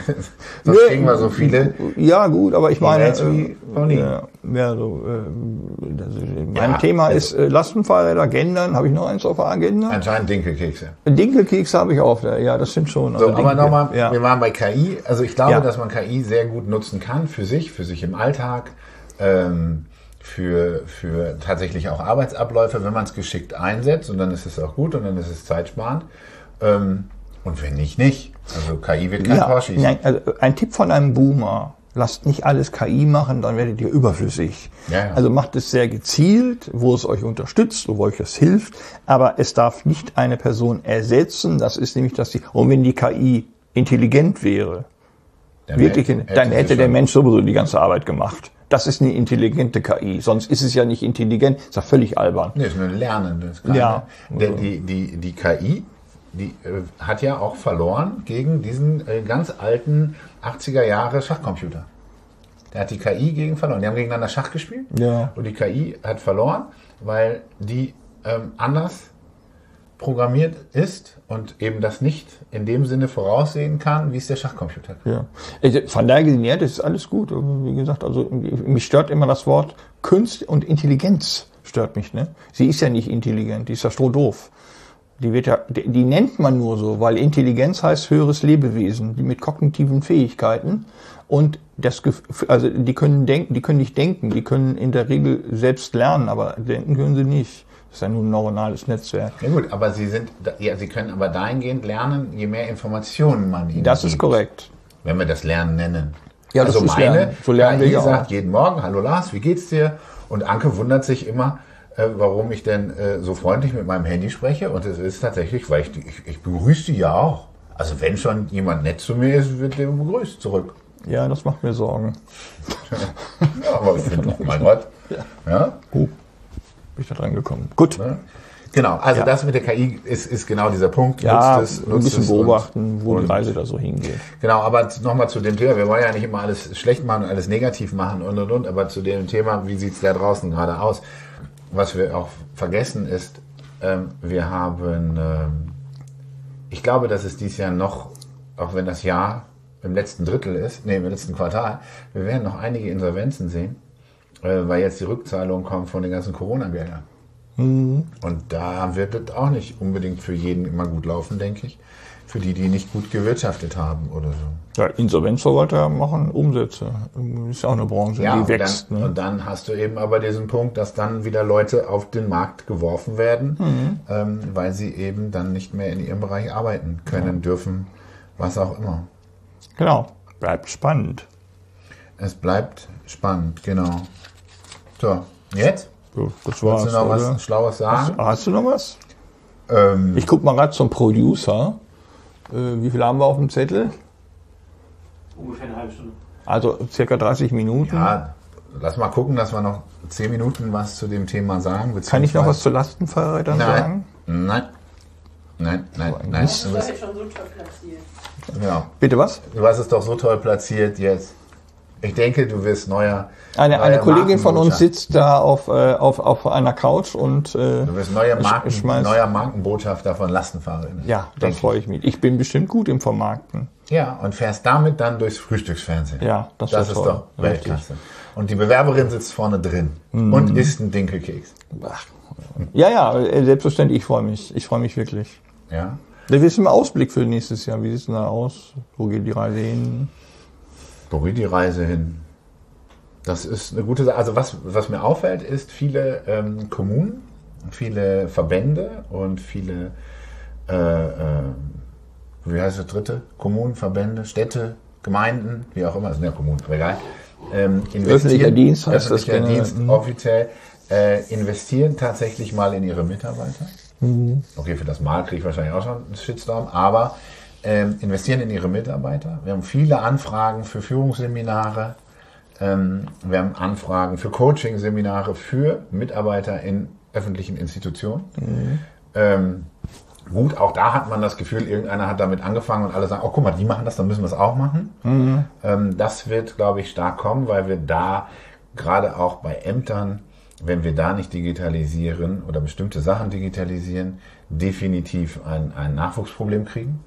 Speaker 2: sonst kriegen wir so viele.
Speaker 3: Ja gut, aber ich meine,
Speaker 2: wie
Speaker 3: äh, ja, ja, so, äh, das, mein
Speaker 2: Ja,
Speaker 3: Thema
Speaker 2: also,
Speaker 3: ist äh, Lastenfahrräder, Gendern. Habe ich noch eins auf der Agenda?
Speaker 2: Anscheinend Dinkelkekse.
Speaker 3: Dinkelkeks habe ich auf der, ja, das sind schon.
Speaker 2: So,
Speaker 3: also
Speaker 2: aber
Speaker 3: Dinkel-
Speaker 2: nochmal,
Speaker 3: ja.
Speaker 2: wir waren bei K I. Also ich glaube,
Speaker 3: Ja.
Speaker 2: dass man K I sehr gut nutzen kann für sich, für sich im Alltag, ähm, für, für tatsächlich auch Arbeitsabläufe, wenn man es geschickt einsetzt, und dann ist es auch gut und dann ist es zeitsparend. Ähm, und wenn nicht, nicht. Also K I wird kein
Speaker 3: Ja,
Speaker 2: Tor schießen.
Speaker 3: nein, also ein Tipp von einem Boomer. Lasst nicht alles K I machen, dann werdet ihr überflüssig.
Speaker 2: Ja, ja.
Speaker 3: Also macht es sehr gezielt, wo es euch unterstützt, wo euch es hilft. Aber es darf nicht eine Person ersetzen. Das ist nämlich, dass die, und wenn die K I intelligent wäre,
Speaker 2: Dann
Speaker 3: wirklich,
Speaker 2: hätte-
Speaker 3: dann
Speaker 2: hätte
Speaker 3: hätte
Speaker 2: sie
Speaker 3: der
Speaker 2: schon-
Speaker 3: Mensch sowieso die ganze Arbeit gemacht. Das ist eine intelligente K I. Sonst ist es ja nicht intelligent. Ist ja völlig albern.
Speaker 2: Nee, ist eine lernende. Ist keine,
Speaker 3: Ja.
Speaker 2: Der, die, die, die K I, die äh, hat ja auch verloren gegen diesen äh, ganz alten achtziger Jahre Schachcomputer. Der hat die K I gegen verloren. Die haben gegeneinander Schach gespielt.
Speaker 3: Ja.
Speaker 2: Und die K I hat verloren, weil die ähm, anders programmiert ist und eben das nicht in dem Sinne voraussehen kann, wie es der Schachcomputer kann.
Speaker 3: Ja. Also von daher gesehen, ja, das ist alles gut. Aber wie gesagt, also mich stört immer das Wort Kunst und Intelligenz stört mich, ne? Sie ist ja nicht intelligent, die ist ja strohdoof. Die wird ja, die, die nennt man nur so, weil Intelligenz heißt höheres Lebewesen, die mit kognitiven Fähigkeiten und das, Gef- also die können denken, die können nicht denken, die können in der Regel selbst lernen, aber denken können sie nicht. Das ist ja nur ein neuronales Netzwerk.
Speaker 2: Ja gut, aber sie sind, ja, sie können aber dahingehend lernen, je mehr Informationen man ihnen
Speaker 3: Das ist
Speaker 2: gibt.
Speaker 3: korrekt.
Speaker 2: Wenn wir das Lernen nennen.
Speaker 3: Ja, das
Speaker 2: also
Speaker 3: ist
Speaker 2: meine
Speaker 3: Lernen. So lernen
Speaker 2: K I
Speaker 3: wir ja auch.
Speaker 2: sagt jeden Morgen, hallo Lars, wie geht's dir? Und Anke wundert sich immer, äh, warum ich denn äh, so freundlich mit meinem Handy spreche. Und es ist tatsächlich, weil ich, die- ich, ich begrüße die ja auch. Also wenn schon jemand nett zu mir ist, wird der begrüßt zurück.
Speaker 3: Ja, das macht mir Sorgen.
Speaker 2: Ja, aber ich finde, mein Gott. Ja?
Speaker 3: Oh, bin ich da dran gekommen. Gut.
Speaker 2: Ne? Genau, also
Speaker 3: Ja.
Speaker 2: das mit der K I ist, ist genau dieser Punkt.
Speaker 3: Ja,
Speaker 2: Nutzt es,
Speaker 3: ein
Speaker 2: nutzt
Speaker 3: bisschen
Speaker 2: es und-
Speaker 3: beobachten, wo
Speaker 2: und-
Speaker 3: die Reise da so hingeht.
Speaker 2: Genau, aber nochmal zu dem Thema, wir wollen ja nicht immer alles schlecht machen und alles negativ machen und und und, aber zu dem Thema, wie sieht es da draußen gerade aus? Was wir auch vergessen ist, ähm, wir haben, ähm, ich glaube, dass es dieses Jahr noch, auch wenn das Jahr im letzten Drittel ist, nee, im letzten Quartal, wir werden noch einige Insolvenzen sehen, äh, weil jetzt die Rückzahlung kommt von den ganzen Corona-Geldern. Und da wird es auch nicht unbedingt für jeden immer gut laufen, denke ich. Für die, die nicht gut gewirtschaftet haben oder so.
Speaker 3: Ja, Insolvenzverwalter machen Umsätze. Ist ja auch eine Branche,
Speaker 2: Ja,
Speaker 3: die
Speaker 2: und
Speaker 3: wächst.
Speaker 2: dann,
Speaker 3: Ne?
Speaker 2: und dann hast du eben aber diesen Punkt, dass dann wieder Leute auf den Markt geworfen werden,
Speaker 3: Mhm.
Speaker 2: ähm, weil sie eben dann nicht mehr in ihrem Bereich arbeiten können, dürfen, was auch immer.
Speaker 3: Genau. Bleibt spannend.
Speaker 2: Es bleibt spannend, genau. So, jetzt?
Speaker 3: So, das war's.
Speaker 2: Willst du noch
Speaker 3: oder?
Speaker 2: was Schlaues sagen?
Speaker 3: Hast du noch was?
Speaker 2: Ähm,
Speaker 3: Ich guck mal gerade zum Producer. Äh, wie viel haben wir auf dem Zettel?
Speaker 4: Ungefähr eine halbe Stunde.
Speaker 3: Also circa dreißig Minuten.
Speaker 2: ja, lass mal gucken, dass wir noch zehn Minuten was zu dem Thema sagen.
Speaker 3: Kann ich noch was
Speaker 2: beziehungsweise-
Speaker 3: zu Lastenfahrrädern
Speaker 2: Nein,
Speaker 3: sagen?
Speaker 2: nein, nein, nein,
Speaker 3: ein
Speaker 2: nein.
Speaker 3: Mist.
Speaker 2: Du
Speaker 4: Das
Speaker 2: bist-
Speaker 4: ist schon so toll platziert.
Speaker 2: Ja.
Speaker 3: Bitte was?
Speaker 2: Du hast es doch so toll platziert jetzt. Ich denke, du wirst neuer.
Speaker 3: Eine,
Speaker 2: neuer
Speaker 3: eine Kollegin von uns
Speaker 2: Markenbotschafter.
Speaker 3: sitzt da auf, äh, auf, auf einer Couch und äh,
Speaker 2: Du wirst neuer, Marken,
Speaker 3: ich schmeiß-
Speaker 2: neuer Markenbotschafter von Lastenfahrrädern.
Speaker 3: ja, da
Speaker 2: Denke
Speaker 3: freue ich mich. Ich bin bestimmt gut im Vermarkten.
Speaker 2: ich. Ja, und fährst damit dann durchs Frühstücksfernsehen.
Speaker 3: Ja, das
Speaker 2: das
Speaker 3: wär
Speaker 2: ist
Speaker 3: toll.
Speaker 2: doch Weltklasse. Und die Bewerberin sitzt vorne drin
Speaker 3: Mhm.
Speaker 2: und isst einen Dinkelkeks.
Speaker 3: Ach. Ja, ja, äh, selbstverständlich, ich freue mich. Ich freue mich wirklich.
Speaker 2: Ja.
Speaker 3: Wir wissen mal Ausblick für nächstes Jahr. Wie sieht es denn da aus? Wo geht die Reise hin?
Speaker 2: Wo geht die Reise hin? Das ist eine gute Sache. Also was, was mir auffällt, ist viele ähm, Kommunen, viele Verbände und viele, äh, äh, wie heißt das dritte? Kommunen, Verbände, Städte, Gemeinden, wie auch immer, das sind ja Kommunen, aber egal. Ähm, investieren-
Speaker 3: Öffentlicher Dienst heißt das
Speaker 2: öffentlicher
Speaker 3: generell.
Speaker 2: Dienst
Speaker 3: Mhm.
Speaker 2: offiziell, äh, investieren tatsächlich mal in ihre Mitarbeiter.
Speaker 3: Mhm.
Speaker 2: Okay, für das Mal kriege ich wahrscheinlich auch schon einen Shitstorm, aber ähm, investieren in ihre Mitarbeiter. Wir haben viele Anfragen für Führungsseminare. Ähm, wir haben Anfragen für Coaching-Seminare für Mitarbeiter in öffentlichen Institutionen. Mhm. Ähm, gut, auch da hat man das Gefühl, irgendeiner hat damit angefangen und alle sagen, oh guck mal, die machen das, dann müssen wir es auch machen. Mhm. Ähm, das wird, glaube ich, stark kommen, weil wir da gerade auch bei Ämtern, wenn wir da nicht digitalisieren oder bestimmte Sachen digitalisieren, definitiv ein, ein Nachwuchsproblem kriegen.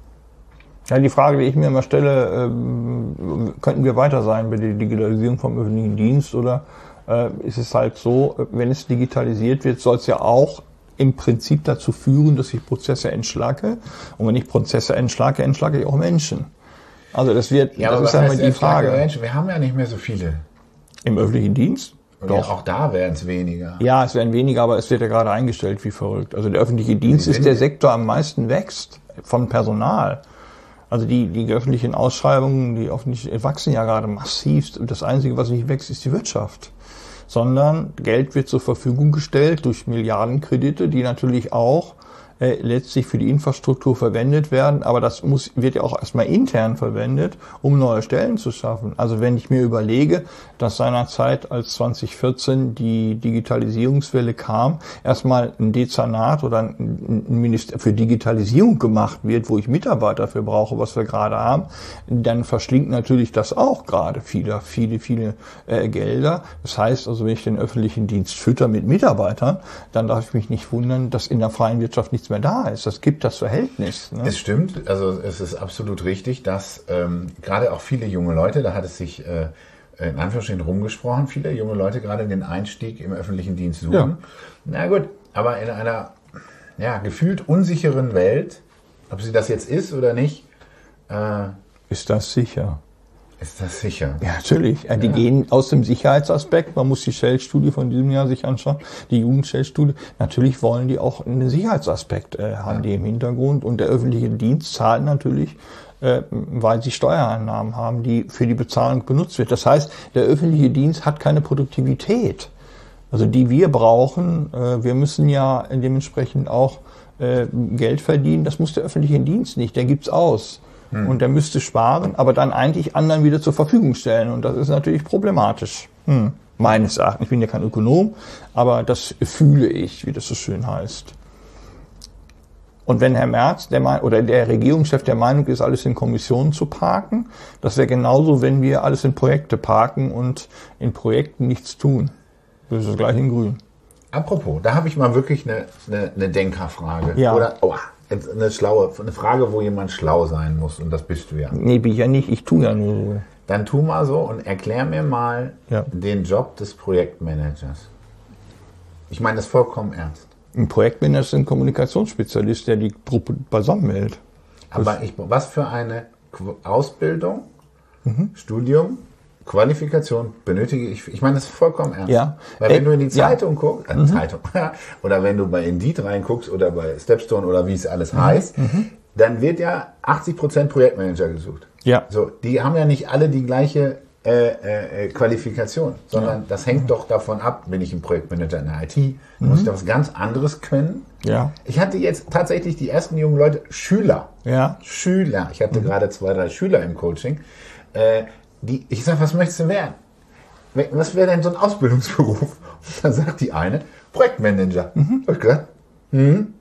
Speaker 3: Ja, die Frage, die ich mir immer stelle, ähm, könnten wir weiter sein bei der Digitalisierung vom öffentlichen Dienst oder äh, ist es halt so, wenn es digitalisiert wird, soll es ja auch im Prinzip dazu führen, dass ich Prozesse entschlacke. Und wenn ich Prozesse entschlacke, entschlacke ich auch Menschen. Also das wird,
Speaker 2: ja,
Speaker 3: das
Speaker 2: aber
Speaker 3: ist ja immer die Frage.
Speaker 2: Menschen? Wir haben ja nicht mehr so viele.
Speaker 3: Im öffentlichen Dienst?
Speaker 2: Und
Speaker 3: Doch.
Speaker 2: Ja, auch da wären es weniger.
Speaker 3: Ja, es werden weniger, aber es wird ja gerade eingestellt wie verrückt. Also der öffentliche Dienst ist der Sektor, am meisten wächst von Personal. Also die, die öffentlichen Ausschreibungen, die öffentlichen wachsen ja gerade massiv. Das Einzige, was nicht wächst, ist die Wirtschaft. Sondern Geld wird zur Verfügung gestellt durch Milliardenkredite, die natürlich auch äh, letztlich für die Infrastruktur verwendet werden. Aber das muss, wird ja auch erstmal intern verwendet, um neue Stellen zu schaffen. Also wenn ich mir überlege, dass seinerzeit, als zwanzig vierzehn die Digitalisierungswelle kam, erstmal ein Dezernat oder ein Minister für Digitalisierung gemacht wird, wo ich Mitarbeiter für brauche, was wir gerade haben, dann verschlingt natürlich das auch gerade viele, viele, viele äh, Gelder. Das heißt also, wenn ich den öffentlichen Dienst fütter mit Mitarbeitern, dann darf ich mich nicht wundern, dass in der freien Wirtschaft nichts mehr da ist. Das gibt das Verhältnis. Ne?
Speaker 2: Es stimmt, also es ist absolut richtig, dass ähm, gerade auch viele junge Leute, da hat es sich äh, in Anführungsstrichen rumgesprochen, viele junge Leute gerade den Einstieg im öffentlichen Dienst suchen. Ja. Na gut, aber in einer ja, gefühlt unsicheren Welt, ob sie das jetzt ist oder nicht, äh,
Speaker 3: ist das sicher.
Speaker 2: Ist das sicher?
Speaker 3: Ja, natürlich. Ja, die ja. gehen aus dem Sicherheitsaspekt. Man muss die Shell-Studie von diesem Jahr sich anschauen, die Jugend-Shell-Studie. Natürlich wollen die auch einen Sicherheitsaspekt äh, haben, ja. die im Hintergrund. Und der öffentliche Dienst zahlt natürlich, äh, weil sie Steuereinnahmen haben, die für die Bezahlung benutzt wird. Das heißt, der öffentliche Dienst hat keine Produktivität. Also die wir brauchen. Äh, wir müssen ja dementsprechend auch äh, Geld verdienen. Das muss der öffentliche Dienst nicht. Der gibt's aus. Und der müsste sparen, aber dann eigentlich anderen wieder zur Verfügung stellen. Und das ist natürlich problematisch. Hm. Meines Erachtens. Ich bin ja kein Ökonom, aber das fühle ich, wie das so schön heißt. Und wenn Herr Merz der Meinung, oder der Regierungschef der Meinung ist, alles in Kommissionen zu parken, das wäre genauso, wenn wir alles in Projekte parken und in Projekten nichts tun. Das ist gleich in Grün.
Speaker 2: Apropos, da habe ich mal wirklich eine, eine, eine Denkerfrage.
Speaker 3: Ja.
Speaker 2: Oder, oh, eine schlaue, eine Frage, wo jemand schlau sein muss, und das bist du ja.
Speaker 3: Nee, bin ich ja nicht, ich tue ja nur so.
Speaker 2: Dann tu mal so und erklär mir mal
Speaker 3: ja.
Speaker 2: den Job des Projektmanagers. Ich meine das vollkommen ernst.
Speaker 3: Ein Projektmanager ist ein Kommunikationsspezialist, der die Gruppe beisammenhält.
Speaker 2: Aber ich, was für eine Ausbildung, mhm. Studium, Qualifikation benötige ich? Ich meine das vollkommen ernst.
Speaker 3: Ja.
Speaker 2: Weil wenn
Speaker 3: äh,
Speaker 2: du in die Zeitung
Speaker 3: ja.
Speaker 2: guckst, äh,
Speaker 3: mhm.
Speaker 2: Zeitung, oder wenn du bei Indeed reinguckst oder bei Stepstone oder wie es alles mhm. heißt, mhm. dann wird ja achtzig Prozent Projektmanager gesucht.
Speaker 3: Ja.
Speaker 2: So, die haben ja nicht alle die gleiche äh, äh, Qualifikation, sondern ja. das hängt mhm. doch davon ab, bin ich ein Projektmanager in der I T, mhm. muss ich da was ganz anderes können.
Speaker 3: Ja.
Speaker 2: Ich hatte jetzt tatsächlich die ersten jungen Leute, Schüler.
Speaker 3: Ja.
Speaker 2: Schüler. Ich hatte mhm. gerade zwei, drei Schüler im Coaching. Äh, Die, ich sage, was möchtest du werden? Was wäre denn so ein Ausbildungsberuf? Und dann sagt die eine, Projektmanager. Mhm. Hab ich gesagt, hm?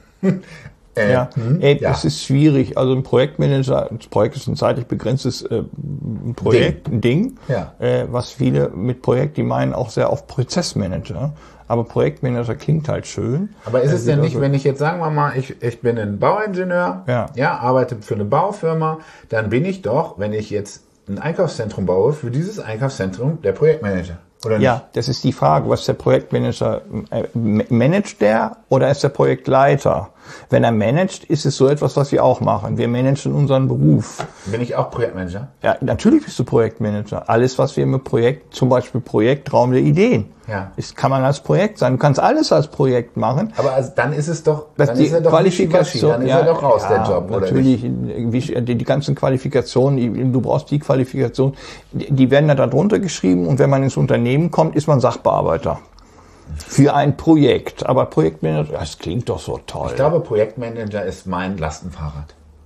Speaker 2: äh,
Speaker 3: ja,
Speaker 2: hm?
Speaker 3: Ey,
Speaker 2: ja.
Speaker 3: Das ist schwierig. Also ein Projektmanager, das Projekt ist ein zeitlich begrenztes äh, Projekt, Ding, ein Ding
Speaker 2: ja.
Speaker 3: äh, was viele mit Projekt, die meinen auch sehr auf Prozessmanager. Aber Projektmanager klingt halt schön.
Speaker 2: Aber ist es denn nicht, wenn ich jetzt, sagen wir mal, ich, ich bin ein Bauingenieur,
Speaker 3: ja.
Speaker 2: ja, arbeite für eine Baufirma, dann bin ich doch, wenn ich jetzt ein Einkaufszentrum baue, für dieses Einkaufszentrum der Projektmanager, oder nicht?
Speaker 3: Ja, das ist die Frage, was der Projektmanager, äh, managt der oder ist der Projektleiter? Wenn er managt, ist es so etwas, was wir auch machen. Wir managen unseren Beruf.
Speaker 2: Bin ich auch Projektmanager?
Speaker 3: Ja, natürlich bist du Projektmanager. Alles, was wir mit Projekt, zum Beispiel Projektraum der Ideen,
Speaker 2: ja.
Speaker 3: ist, kann man als Projekt sein. Du kannst alles als Projekt machen.
Speaker 2: Aber also dann ist es doch,
Speaker 3: das
Speaker 2: dann
Speaker 3: die
Speaker 2: ist er doch
Speaker 3: Qualifikation,
Speaker 2: dann ist
Speaker 3: ja,
Speaker 2: er doch raus,
Speaker 3: ja,
Speaker 2: der Job,
Speaker 3: natürlich,
Speaker 2: oder nicht?
Speaker 3: Die, die ganzen Qualifikationen, du brauchst die Qualifikation, die werden da drunter geschrieben und wenn man ins Unternehmen kommt, ist man Sachbearbeiter. Für ein Projekt. Aber Projektmanager, das klingt doch so toll.
Speaker 2: Ich glaube, Projektmanager ist mein Lastenfahrrad.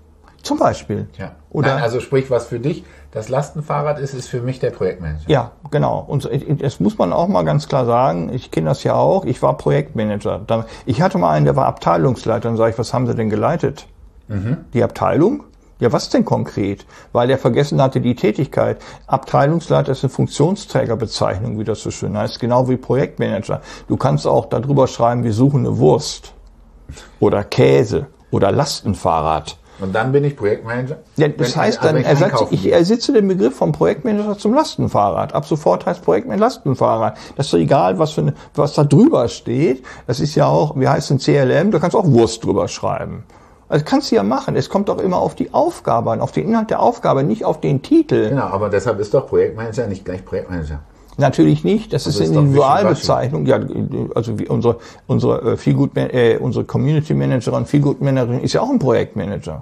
Speaker 3: Zum Beispiel.
Speaker 2: Ja.
Speaker 3: Oder?
Speaker 2: Nein, also sprich, was für dich das Lastenfahrrad ist, ist für mich der Projektmanager.
Speaker 3: Ja, genau. Und so- das muss man auch mal ganz klar sagen. Ich kenne das ja auch. Ich war Projektmanager. Da- Ich hatte mal einen, der war Abteilungsleiter. Dann sage ich, was haben Sie denn geleitet? Die Abteilung? Ja, was denn konkret? Weil er vergessen hatte die Tätigkeit. Abteilungsleiter ist eine Funktionsträgerbezeichnung, wie das so schön heißt, genau wie Projektmanager. Du kannst auch darüber schreiben, wir suchen eine Wurst oder Käse oder Lastenfahrrad.
Speaker 2: Und dann bin ich Projektmanager?
Speaker 3: Ja, das
Speaker 2: Wenn-
Speaker 3: heißt
Speaker 2: also
Speaker 3: dann,
Speaker 2: wenn ich
Speaker 3: ersetze,
Speaker 2: einkaufen
Speaker 3: ich
Speaker 2: gehe.
Speaker 3: ersetze den Begriff vom Projektmanager zum Lastenfahrrad. Ab sofort heißt Projektmanager Lastenfahrrad. Das ist doch egal, was, für eine, was da drüber steht. Das ist ja auch, wie heißt ein C L M, da kannst du auch Wurst drüber schreiben. Also kannst du ja machen. Es kommt doch immer auf die Aufgabe an, auf den Inhalt der Aufgabe, nicht auf den Titel.
Speaker 2: Genau, aber deshalb ist doch Projektmanager nicht gleich Projektmanager.
Speaker 3: Natürlich nicht. Das ist
Speaker 2: ist
Speaker 3: eine
Speaker 2: doch
Speaker 3: Individualbezeichnung. Ja, also wie unsere unsere äh, Feelgood, äh, unsere Community Managerin, Feelgood Managerin ist ja auch ein Projektmanager.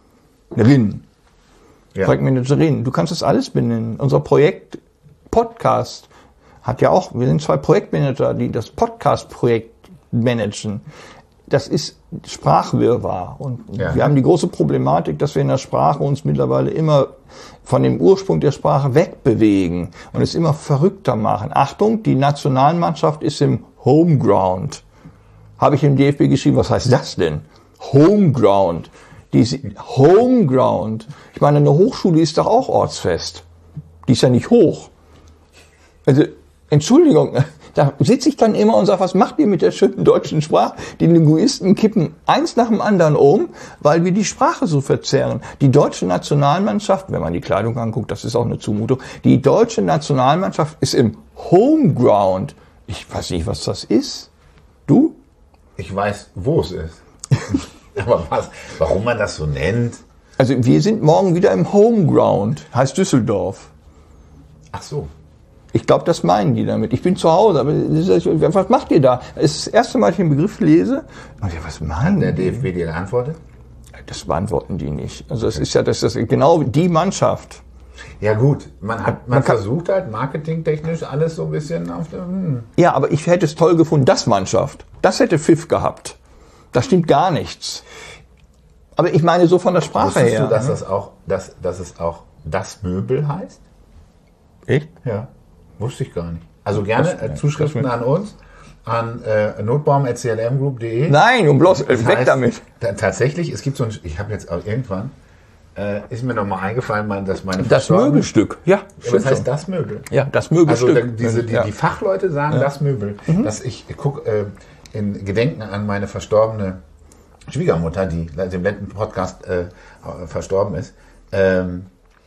Speaker 3: Rin.
Speaker 2: Ja.
Speaker 3: Projektmanagerin. Du kannst das alles benennen. Unser Projekt Podcast hat ja auch, wir sind zwei Projektmanager, die das Podcast-Projekt managen. Das ist Sprachwirrwarr. Und
Speaker 2: Ja.
Speaker 3: wir haben die große Problematik, dass wir in der Sprache uns mittlerweile immer von dem Ursprung der Sprache wegbewegen und es immer verrückter machen. Achtung, die Nationalmannschaft ist im Homeground. Habe ich im D F B geschrieben, was heißt das denn? Homeground. Die ist Homeground. Ich meine, eine Hochschule ist doch auch ortsfest. Die ist ja nicht hoch. Also, Entschuldigung, da sitze ich dann immer und sage, was macht ihr mit der schönen deutschen Sprache? Die Linguisten kippen eins nach dem anderen um, weil wir die Sprache so verzerren. Die deutsche Nationalmannschaft, wenn man die Kleidung anguckt, das ist auch eine Zumutung, die deutsche Nationalmannschaft ist im Homeground. Ich weiß nicht, was das ist. Du?
Speaker 2: Ich weiß, wo es ist. Aber was, warum man das so nennt?
Speaker 3: Also wir sind morgen wieder im Homeground, heißt Düsseldorf.
Speaker 2: Ach so.
Speaker 3: Ich glaube, das meinen die damit. Ich bin zu Hause, aber das ist, was macht ihr da? Es ist das erste Mal, dass ich den Begriff lese. Und ich, was meinen
Speaker 2: Der
Speaker 3: die?
Speaker 2: D F B dir geantwortet?
Speaker 3: Das beantworten die nicht. Also es ist ja das, das genau die Mannschaft.
Speaker 2: Ja gut, man hat man,
Speaker 3: Man kann-
Speaker 2: versucht halt marketingtechnisch alles so ein bisschen auf der... Hm.
Speaker 3: Ja, aber ich hätte es toll gefunden, das Mannschaft. Das hätte Pfiff gehabt. Da stimmt gar nichts. Aber ich meine so von der Sprache
Speaker 2: Wusstest
Speaker 3: her.
Speaker 2: du, dass,
Speaker 3: ne?
Speaker 2: das auch, dass, dass es auch das Möbel heißt?
Speaker 3: Echt?
Speaker 2: Ja. Wusste ich gar nicht. Also gerne äh,
Speaker 3: ja,
Speaker 2: Zuschriften
Speaker 3: das
Speaker 2: an uns, an äh, notbaum at c l m group punkt d e.
Speaker 3: Nein, und bloß
Speaker 2: Das
Speaker 3: weg
Speaker 2: heißt,
Speaker 3: damit.
Speaker 2: Da, tatsächlich, es gibt so ein, ich habe jetzt auch irgendwann, äh, ist mir nochmal eingefallen, mein, dass meine
Speaker 3: Das
Speaker 2: Verstorbenen-
Speaker 3: Möbelstück. Ja,
Speaker 2: Ja,
Speaker 3: stimmt
Speaker 2: was heißt
Speaker 3: schon.
Speaker 2: das Möbel?
Speaker 3: Ja, das
Speaker 2: Also
Speaker 3: Möbelstück.
Speaker 2: da, diese, die,
Speaker 3: ja.
Speaker 2: die Fachleute sagen das Möbel.
Speaker 3: Mhm.
Speaker 2: Dass ich guck äh, in Gedenken an meine verstorbene Schwiegermutter, die dem letzten Podcast äh, verstorben ist, ähm,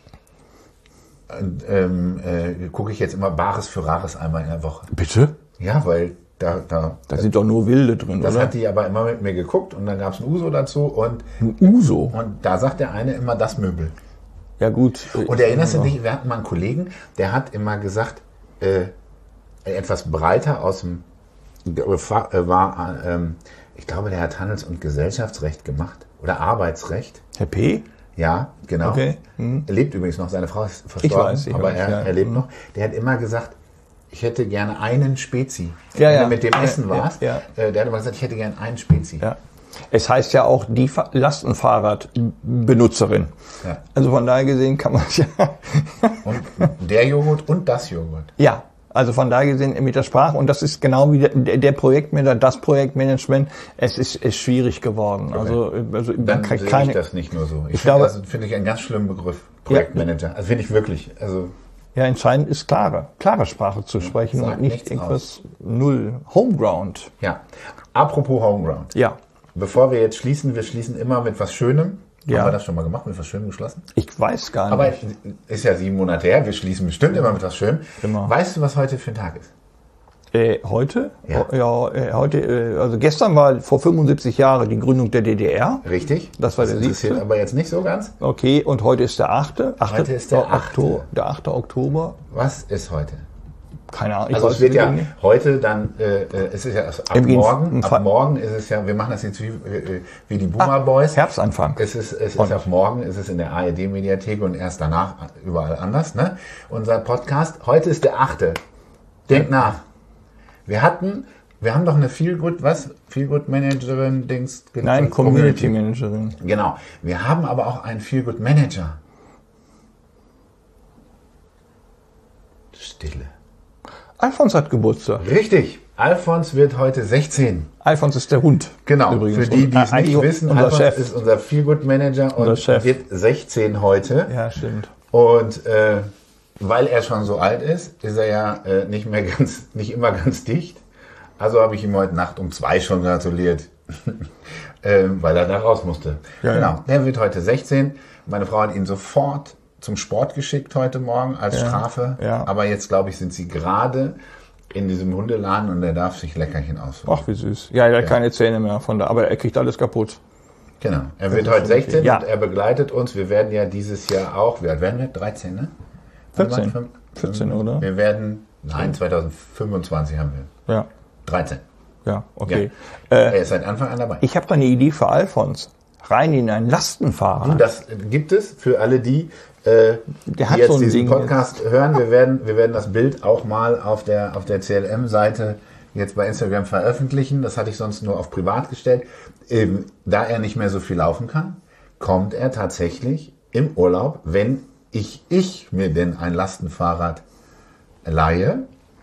Speaker 2: ähm, äh, gucke ich jetzt immer Bares für Rares einmal in der Woche.
Speaker 3: Bitte?
Speaker 2: Ja, weil da, da,
Speaker 3: Da sind doch nur Wilde drin,
Speaker 2: das
Speaker 3: oder?
Speaker 2: hat die aber immer mit mir geguckt und dann gab es ein Uso dazu und,
Speaker 3: Ein Uso.
Speaker 2: und da sagt der eine immer das Möbel.
Speaker 3: Ja gut.
Speaker 2: Und erinnerst du dich, wir hatten mal einen Kollegen, der hat immer gesagt, äh, etwas breiter aus dem, äh, war, ähm, ich glaube, der hat Handels- und Gesellschaftsrecht gemacht oder Arbeitsrecht.
Speaker 3: Herr P.?
Speaker 2: Ja, genau.
Speaker 3: Okay. Mhm.
Speaker 2: Er lebt übrigens noch, seine Frau ist verstorben,
Speaker 3: weiß, ich
Speaker 2: aber
Speaker 3: weiß,
Speaker 2: er,
Speaker 3: ja.
Speaker 2: er lebt
Speaker 3: Mhm.
Speaker 2: noch. Der hat immer gesagt, ich hätte gerne einen Spezi.
Speaker 3: Ja,
Speaker 2: Wenn
Speaker 3: ja.
Speaker 2: du mit dem
Speaker 3: Ja,
Speaker 2: Essen
Speaker 3: ja,
Speaker 2: warst,
Speaker 3: ja.
Speaker 2: Äh, der hat immer gesagt, ich hätte gerne einen Spezi.
Speaker 3: Ja. Es heißt ja auch die Fa- Lastenfahrradbenutzerin.
Speaker 2: Ja.
Speaker 3: Also von daher gesehen kann man es ja.
Speaker 2: Und der Joghurt und das Joghurt.
Speaker 3: Ja, also von daher gesehen mit der Sprache. Und das ist genau wie der, der Projektmanager, das Projektmanagement. Es ist, ist schwierig geworden. Also, also man
Speaker 2: Dann
Speaker 3: kann
Speaker 2: sehe
Speaker 3: keine.
Speaker 2: ich das nicht nur so. Ich,
Speaker 3: Ich
Speaker 2: finde,
Speaker 3: glaube-
Speaker 2: das finde ich einen ganz schlimmen Begriff. Projektmanager. Also finde ich wirklich. Also
Speaker 3: Ja, entscheidend ist klare, klare Sprache zu sprechen
Speaker 2: sagt
Speaker 3: und nicht
Speaker 2: nichts
Speaker 3: irgendwas null. Homeground.
Speaker 2: ja. Apropos Homeground.
Speaker 3: Ja.
Speaker 2: Bevor wir jetzt schließen, wir schließen immer mit was Schönem.
Speaker 3: Ja.
Speaker 2: Haben wir das schon mal gemacht, mit was Schönem geschlossen?
Speaker 3: Ich weiß gar
Speaker 2: Aber
Speaker 3: nicht.
Speaker 2: ist ja sieben Monate her, wir schließen bestimmt immer mit was Schönem.
Speaker 3: Genau.
Speaker 2: Weißt du, was heute für ein Tag ist?
Speaker 3: Äh, heute?
Speaker 2: Ja.
Speaker 3: Ja, äh, heute, äh, also gestern war vor fünfundsiebzig Jahren die Gründung der D D R.
Speaker 2: Richtig?
Speaker 3: Das war der
Speaker 2: interessiert
Speaker 3: siebte.
Speaker 2: aber jetzt nicht so ganz.
Speaker 3: Okay, und heute ist der achte. achte
Speaker 2: Heute ist der achte.
Speaker 3: Oktober, der achte Oktober.
Speaker 2: Was ist heute?
Speaker 3: Keine Ahnung. ich
Speaker 2: Also
Speaker 3: weiß
Speaker 2: es wird ja
Speaker 3: nicht.
Speaker 2: heute dann, äh, äh, es ist ja also ab
Speaker 3: Im Inf-
Speaker 2: morgen,
Speaker 3: im
Speaker 2: ab
Speaker 3: Fall-
Speaker 2: morgen ist es ja, wir machen das jetzt wie, äh, wie die Boomer Boys.
Speaker 3: Herbstanfang.
Speaker 2: Es ist, es ist
Speaker 3: Und-
Speaker 2: ab morgen, es ist in der A R D-Mediathek und erst danach überall anders. Ne? Unser Podcast, heute ist der achte. Denk nach. Wir hatten Wir haben doch eine Feelgood, was? Feelgood Managerin, Dings.
Speaker 3: Nein, Community Managerin.
Speaker 2: Genau. Wir haben aber auch einen Feelgood Manager. Stille.
Speaker 3: Alfons hat Geburtstag.
Speaker 2: Richtig. Alfons wird heute sechzehn.
Speaker 3: Alfons ist der Hund.
Speaker 2: Genau.
Speaker 3: Übrigens.
Speaker 2: Für die, die es
Speaker 3: Und
Speaker 2: nicht
Speaker 3: eigentlich
Speaker 2: wissen,
Speaker 3: unser
Speaker 2: Alfons
Speaker 3: Chef.
Speaker 2: ist unser Feelgood Manager und
Speaker 3: Unser Chef.
Speaker 2: wird sechzehn heute.
Speaker 3: Ja, stimmt.
Speaker 2: Und äh, weil er schon so alt ist, ist er ja äh, nicht mehr ganz, nicht immer ganz dicht. Also habe ich ihm heute Nacht um zwei schon gratuliert, ähm, weil er da raus musste.
Speaker 3: Ja,
Speaker 2: genau,
Speaker 3: ja.
Speaker 2: er wird heute sechzehn. Meine Frau hat ihn sofort zum Sport geschickt heute Morgen als
Speaker 3: Ja,
Speaker 2: Strafe.
Speaker 3: ja.
Speaker 2: Aber jetzt, glaube ich, sind sie gerade in diesem Hundeladen und er darf sich Leckerchen aussuchen.
Speaker 3: Ach, wie süß. Ja, er hat keine Zähne mehr von da, aber er kriegt alles kaputt.
Speaker 2: Genau, er wird
Speaker 3: ist
Speaker 2: heute
Speaker 3: schon
Speaker 2: sechzehn
Speaker 3: okay. Ja.
Speaker 2: und er begleitet uns. Wir werden ja dieses Jahr auch, wie alt werden wir? dreizehn, ne?
Speaker 3: vierzehn.
Speaker 2: Fünf-
Speaker 3: vierzehn, oder?
Speaker 2: Wir werden, nein, zwanzig fünfundzwanzig haben wir.
Speaker 3: Ja,
Speaker 2: dreizehn.
Speaker 3: ja, okay.
Speaker 2: Ja.
Speaker 3: Äh,
Speaker 2: Er ist seit Anfang an dabei.
Speaker 3: ich habe da eine Idee für Alfons. Rein in ein Lastenfahrrad.
Speaker 2: Das gibt es für alle die, äh, die
Speaker 3: Der hat
Speaker 2: jetzt
Speaker 3: so ein
Speaker 2: diesen
Speaker 3: Ding
Speaker 2: Podcast hören. Wir werden, wir werden das Bild auch mal auf der, auf der C L M-Seite jetzt bei Instagram veröffentlichen. Das hatte ich sonst nur auf privat gestellt. Ähm, da er nicht mehr so viel laufen kann, kommt er tatsächlich im Urlaub, wenn ich, ich mir denn ein Lastenfahrrad leihe,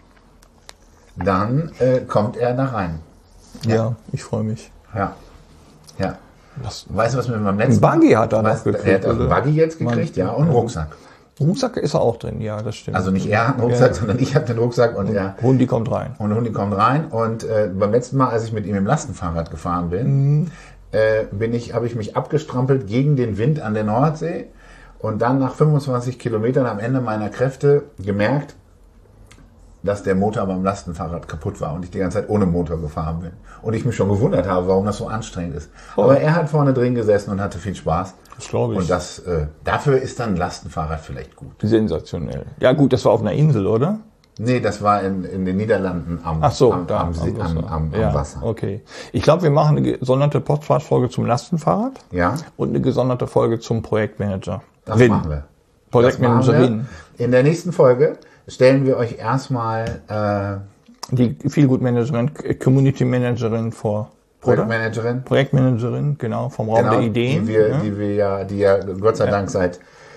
Speaker 2: dann äh, kommt er da rein.
Speaker 3: Ja, ich freue mich.
Speaker 2: Ja. Ja.
Speaker 3: Was?
Speaker 2: Weißt du, was wir beim letzten
Speaker 3: Ein Buggy hat er noch
Speaker 2: weißt,
Speaker 3: gekriegt,
Speaker 2: Er hat auch einen
Speaker 3: oder?
Speaker 2: Buggy jetzt gekriegt, ja, und einen Rucksack.
Speaker 3: Rucksack ist er auch drin, ja, das stimmt.
Speaker 2: Also nicht er hat einen Rucksack,
Speaker 3: Ja.
Speaker 2: sondern ich habe den Rucksack und er
Speaker 3: Hundi kommt rein.
Speaker 2: und der Hundi kommt rein. Und äh, beim letzten Mal, als ich mit ihm im Lastenfahrrad gefahren bin,
Speaker 3: Mhm.
Speaker 2: äh, bin ich, habe ich mich abgestrampelt gegen den Wind an der Nordsee und dann nach fünfundzwanzig Kilometern am Ende meiner Kräfte gemerkt, dass der Motor beim Lastenfahrrad kaputt war und ich die ganze Zeit ohne Motor gefahren bin. Und ich mich schon gewundert habe, warum das so anstrengend ist.
Speaker 3: Oh.
Speaker 2: Aber er hat vorne drin gesessen und hatte viel Spaß.
Speaker 3: Das glaube ich.
Speaker 2: Und das, äh, dafür ist dann ein Lastenfahrrad vielleicht gut.
Speaker 3: Sensationell. Ja gut, das war auf einer Insel, oder?
Speaker 2: Nee, das war in, in den Niederlanden am,
Speaker 3: Ach so,
Speaker 2: am,
Speaker 3: da
Speaker 2: am, See- am, am, am
Speaker 3: ja,
Speaker 2: Wasser.
Speaker 3: Okay. Ich glaube, wir machen eine gesonderte Podcast-Folge zum Lastenfahrrad
Speaker 2: Ja,
Speaker 3: und eine gesonderte Folge zum Projektmanager.
Speaker 2: das
Speaker 3: Rin.
Speaker 2: machen wir. Das machen
Speaker 3: Projektmanagerin.
Speaker 2: wir. In der nächsten Folge stellen wir euch erstmal äh,
Speaker 3: Die Feelgood-Managerin, äh, Community-Managerin vor. Oder?
Speaker 2: Projektmanagerin.
Speaker 3: Projektmanagerin, genau, vom Raum der Ideen.
Speaker 2: Die wir,
Speaker 3: ne?
Speaker 2: die wir ja, die ja Gott sei Dank seit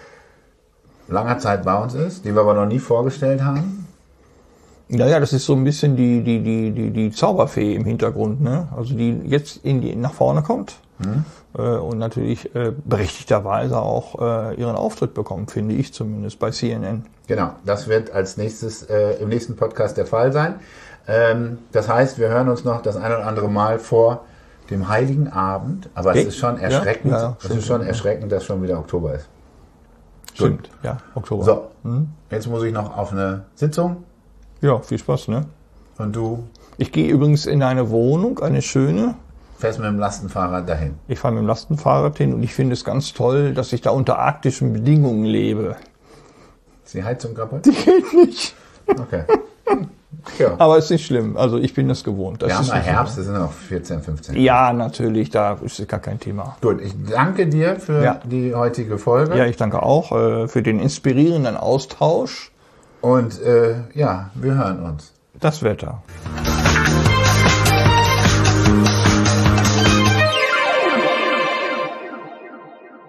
Speaker 2: langer Zeit bei uns ist, die wir aber noch nie vorgestellt haben.
Speaker 3: Ja, ja, das ist so ein bisschen die, die, die, die, die Zauberfee im Hintergrund, ne? Also die jetzt in die, nach vorne kommt
Speaker 2: Mhm.
Speaker 3: äh, und natürlich äh, berechtigterweise auch äh, ihren Auftritt bekommt, finde ich zumindest, bei C N N.
Speaker 2: Genau, das wird als nächstes äh, im nächsten Podcast der Fall sein. Ähm, das heißt, wir hören uns noch das ein oder andere Mal vor dem Heiligen Abend, aber es
Speaker 3: Okay.
Speaker 2: ist schon
Speaker 3: Ja,
Speaker 2: erschreckend,
Speaker 3: ja, ja,
Speaker 2: es
Speaker 3: stimmt.
Speaker 2: ist schon erschreckend, dass schon wieder Oktober ist.
Speaker 3: Stimmt, ja, Oktober.
Speaker 2: So,
Speaker 3: Hm?
Speaker 2: jetzt muss ich noch auf eine Sitzung
Speaker 3: Ja, viel Spaß, ne?
Speaker 2: und du
Speaker 3: Ich gehe übrigens in eine Wohnung, eine schöne.
Speaker 2: fährst mit dem Lastenfahrrad dahin.
Speaker 3: Ich fahre mit dem Lastenfahrrad hin und ich finde es ganz toll, dass ich da unter arktischen Bedingungen lebe.
Speaker 2: Ist die Heizung kaputt?
Speaker 3: Die geht nicht.
Speaker 2: Okay. Ja.
Speaker 3: Aber ist nicht schlimm. Also ich bin das gewohnt. Das
Speaker 2: Wir haben
Speaker 3: ist
Speaker 2: mal
Speaker 3: nicht
Speaker 2: Herbst, das sind noch vierzehn, fünfzehn.
Speaker 3: schlimm. Ja, natürlich, da ist gar kein Thema.
Speaker 2: Gut, ich danke dir für
Speaker 3: Ja.
Speaker 2: die heutige Folge.
Speaker 3: Ja, ich danke auch äh, für den inspirierenden Austausch.
Speaker 2: Und äh, ja, wir hören uns.
Speaker 3: Das Wetter.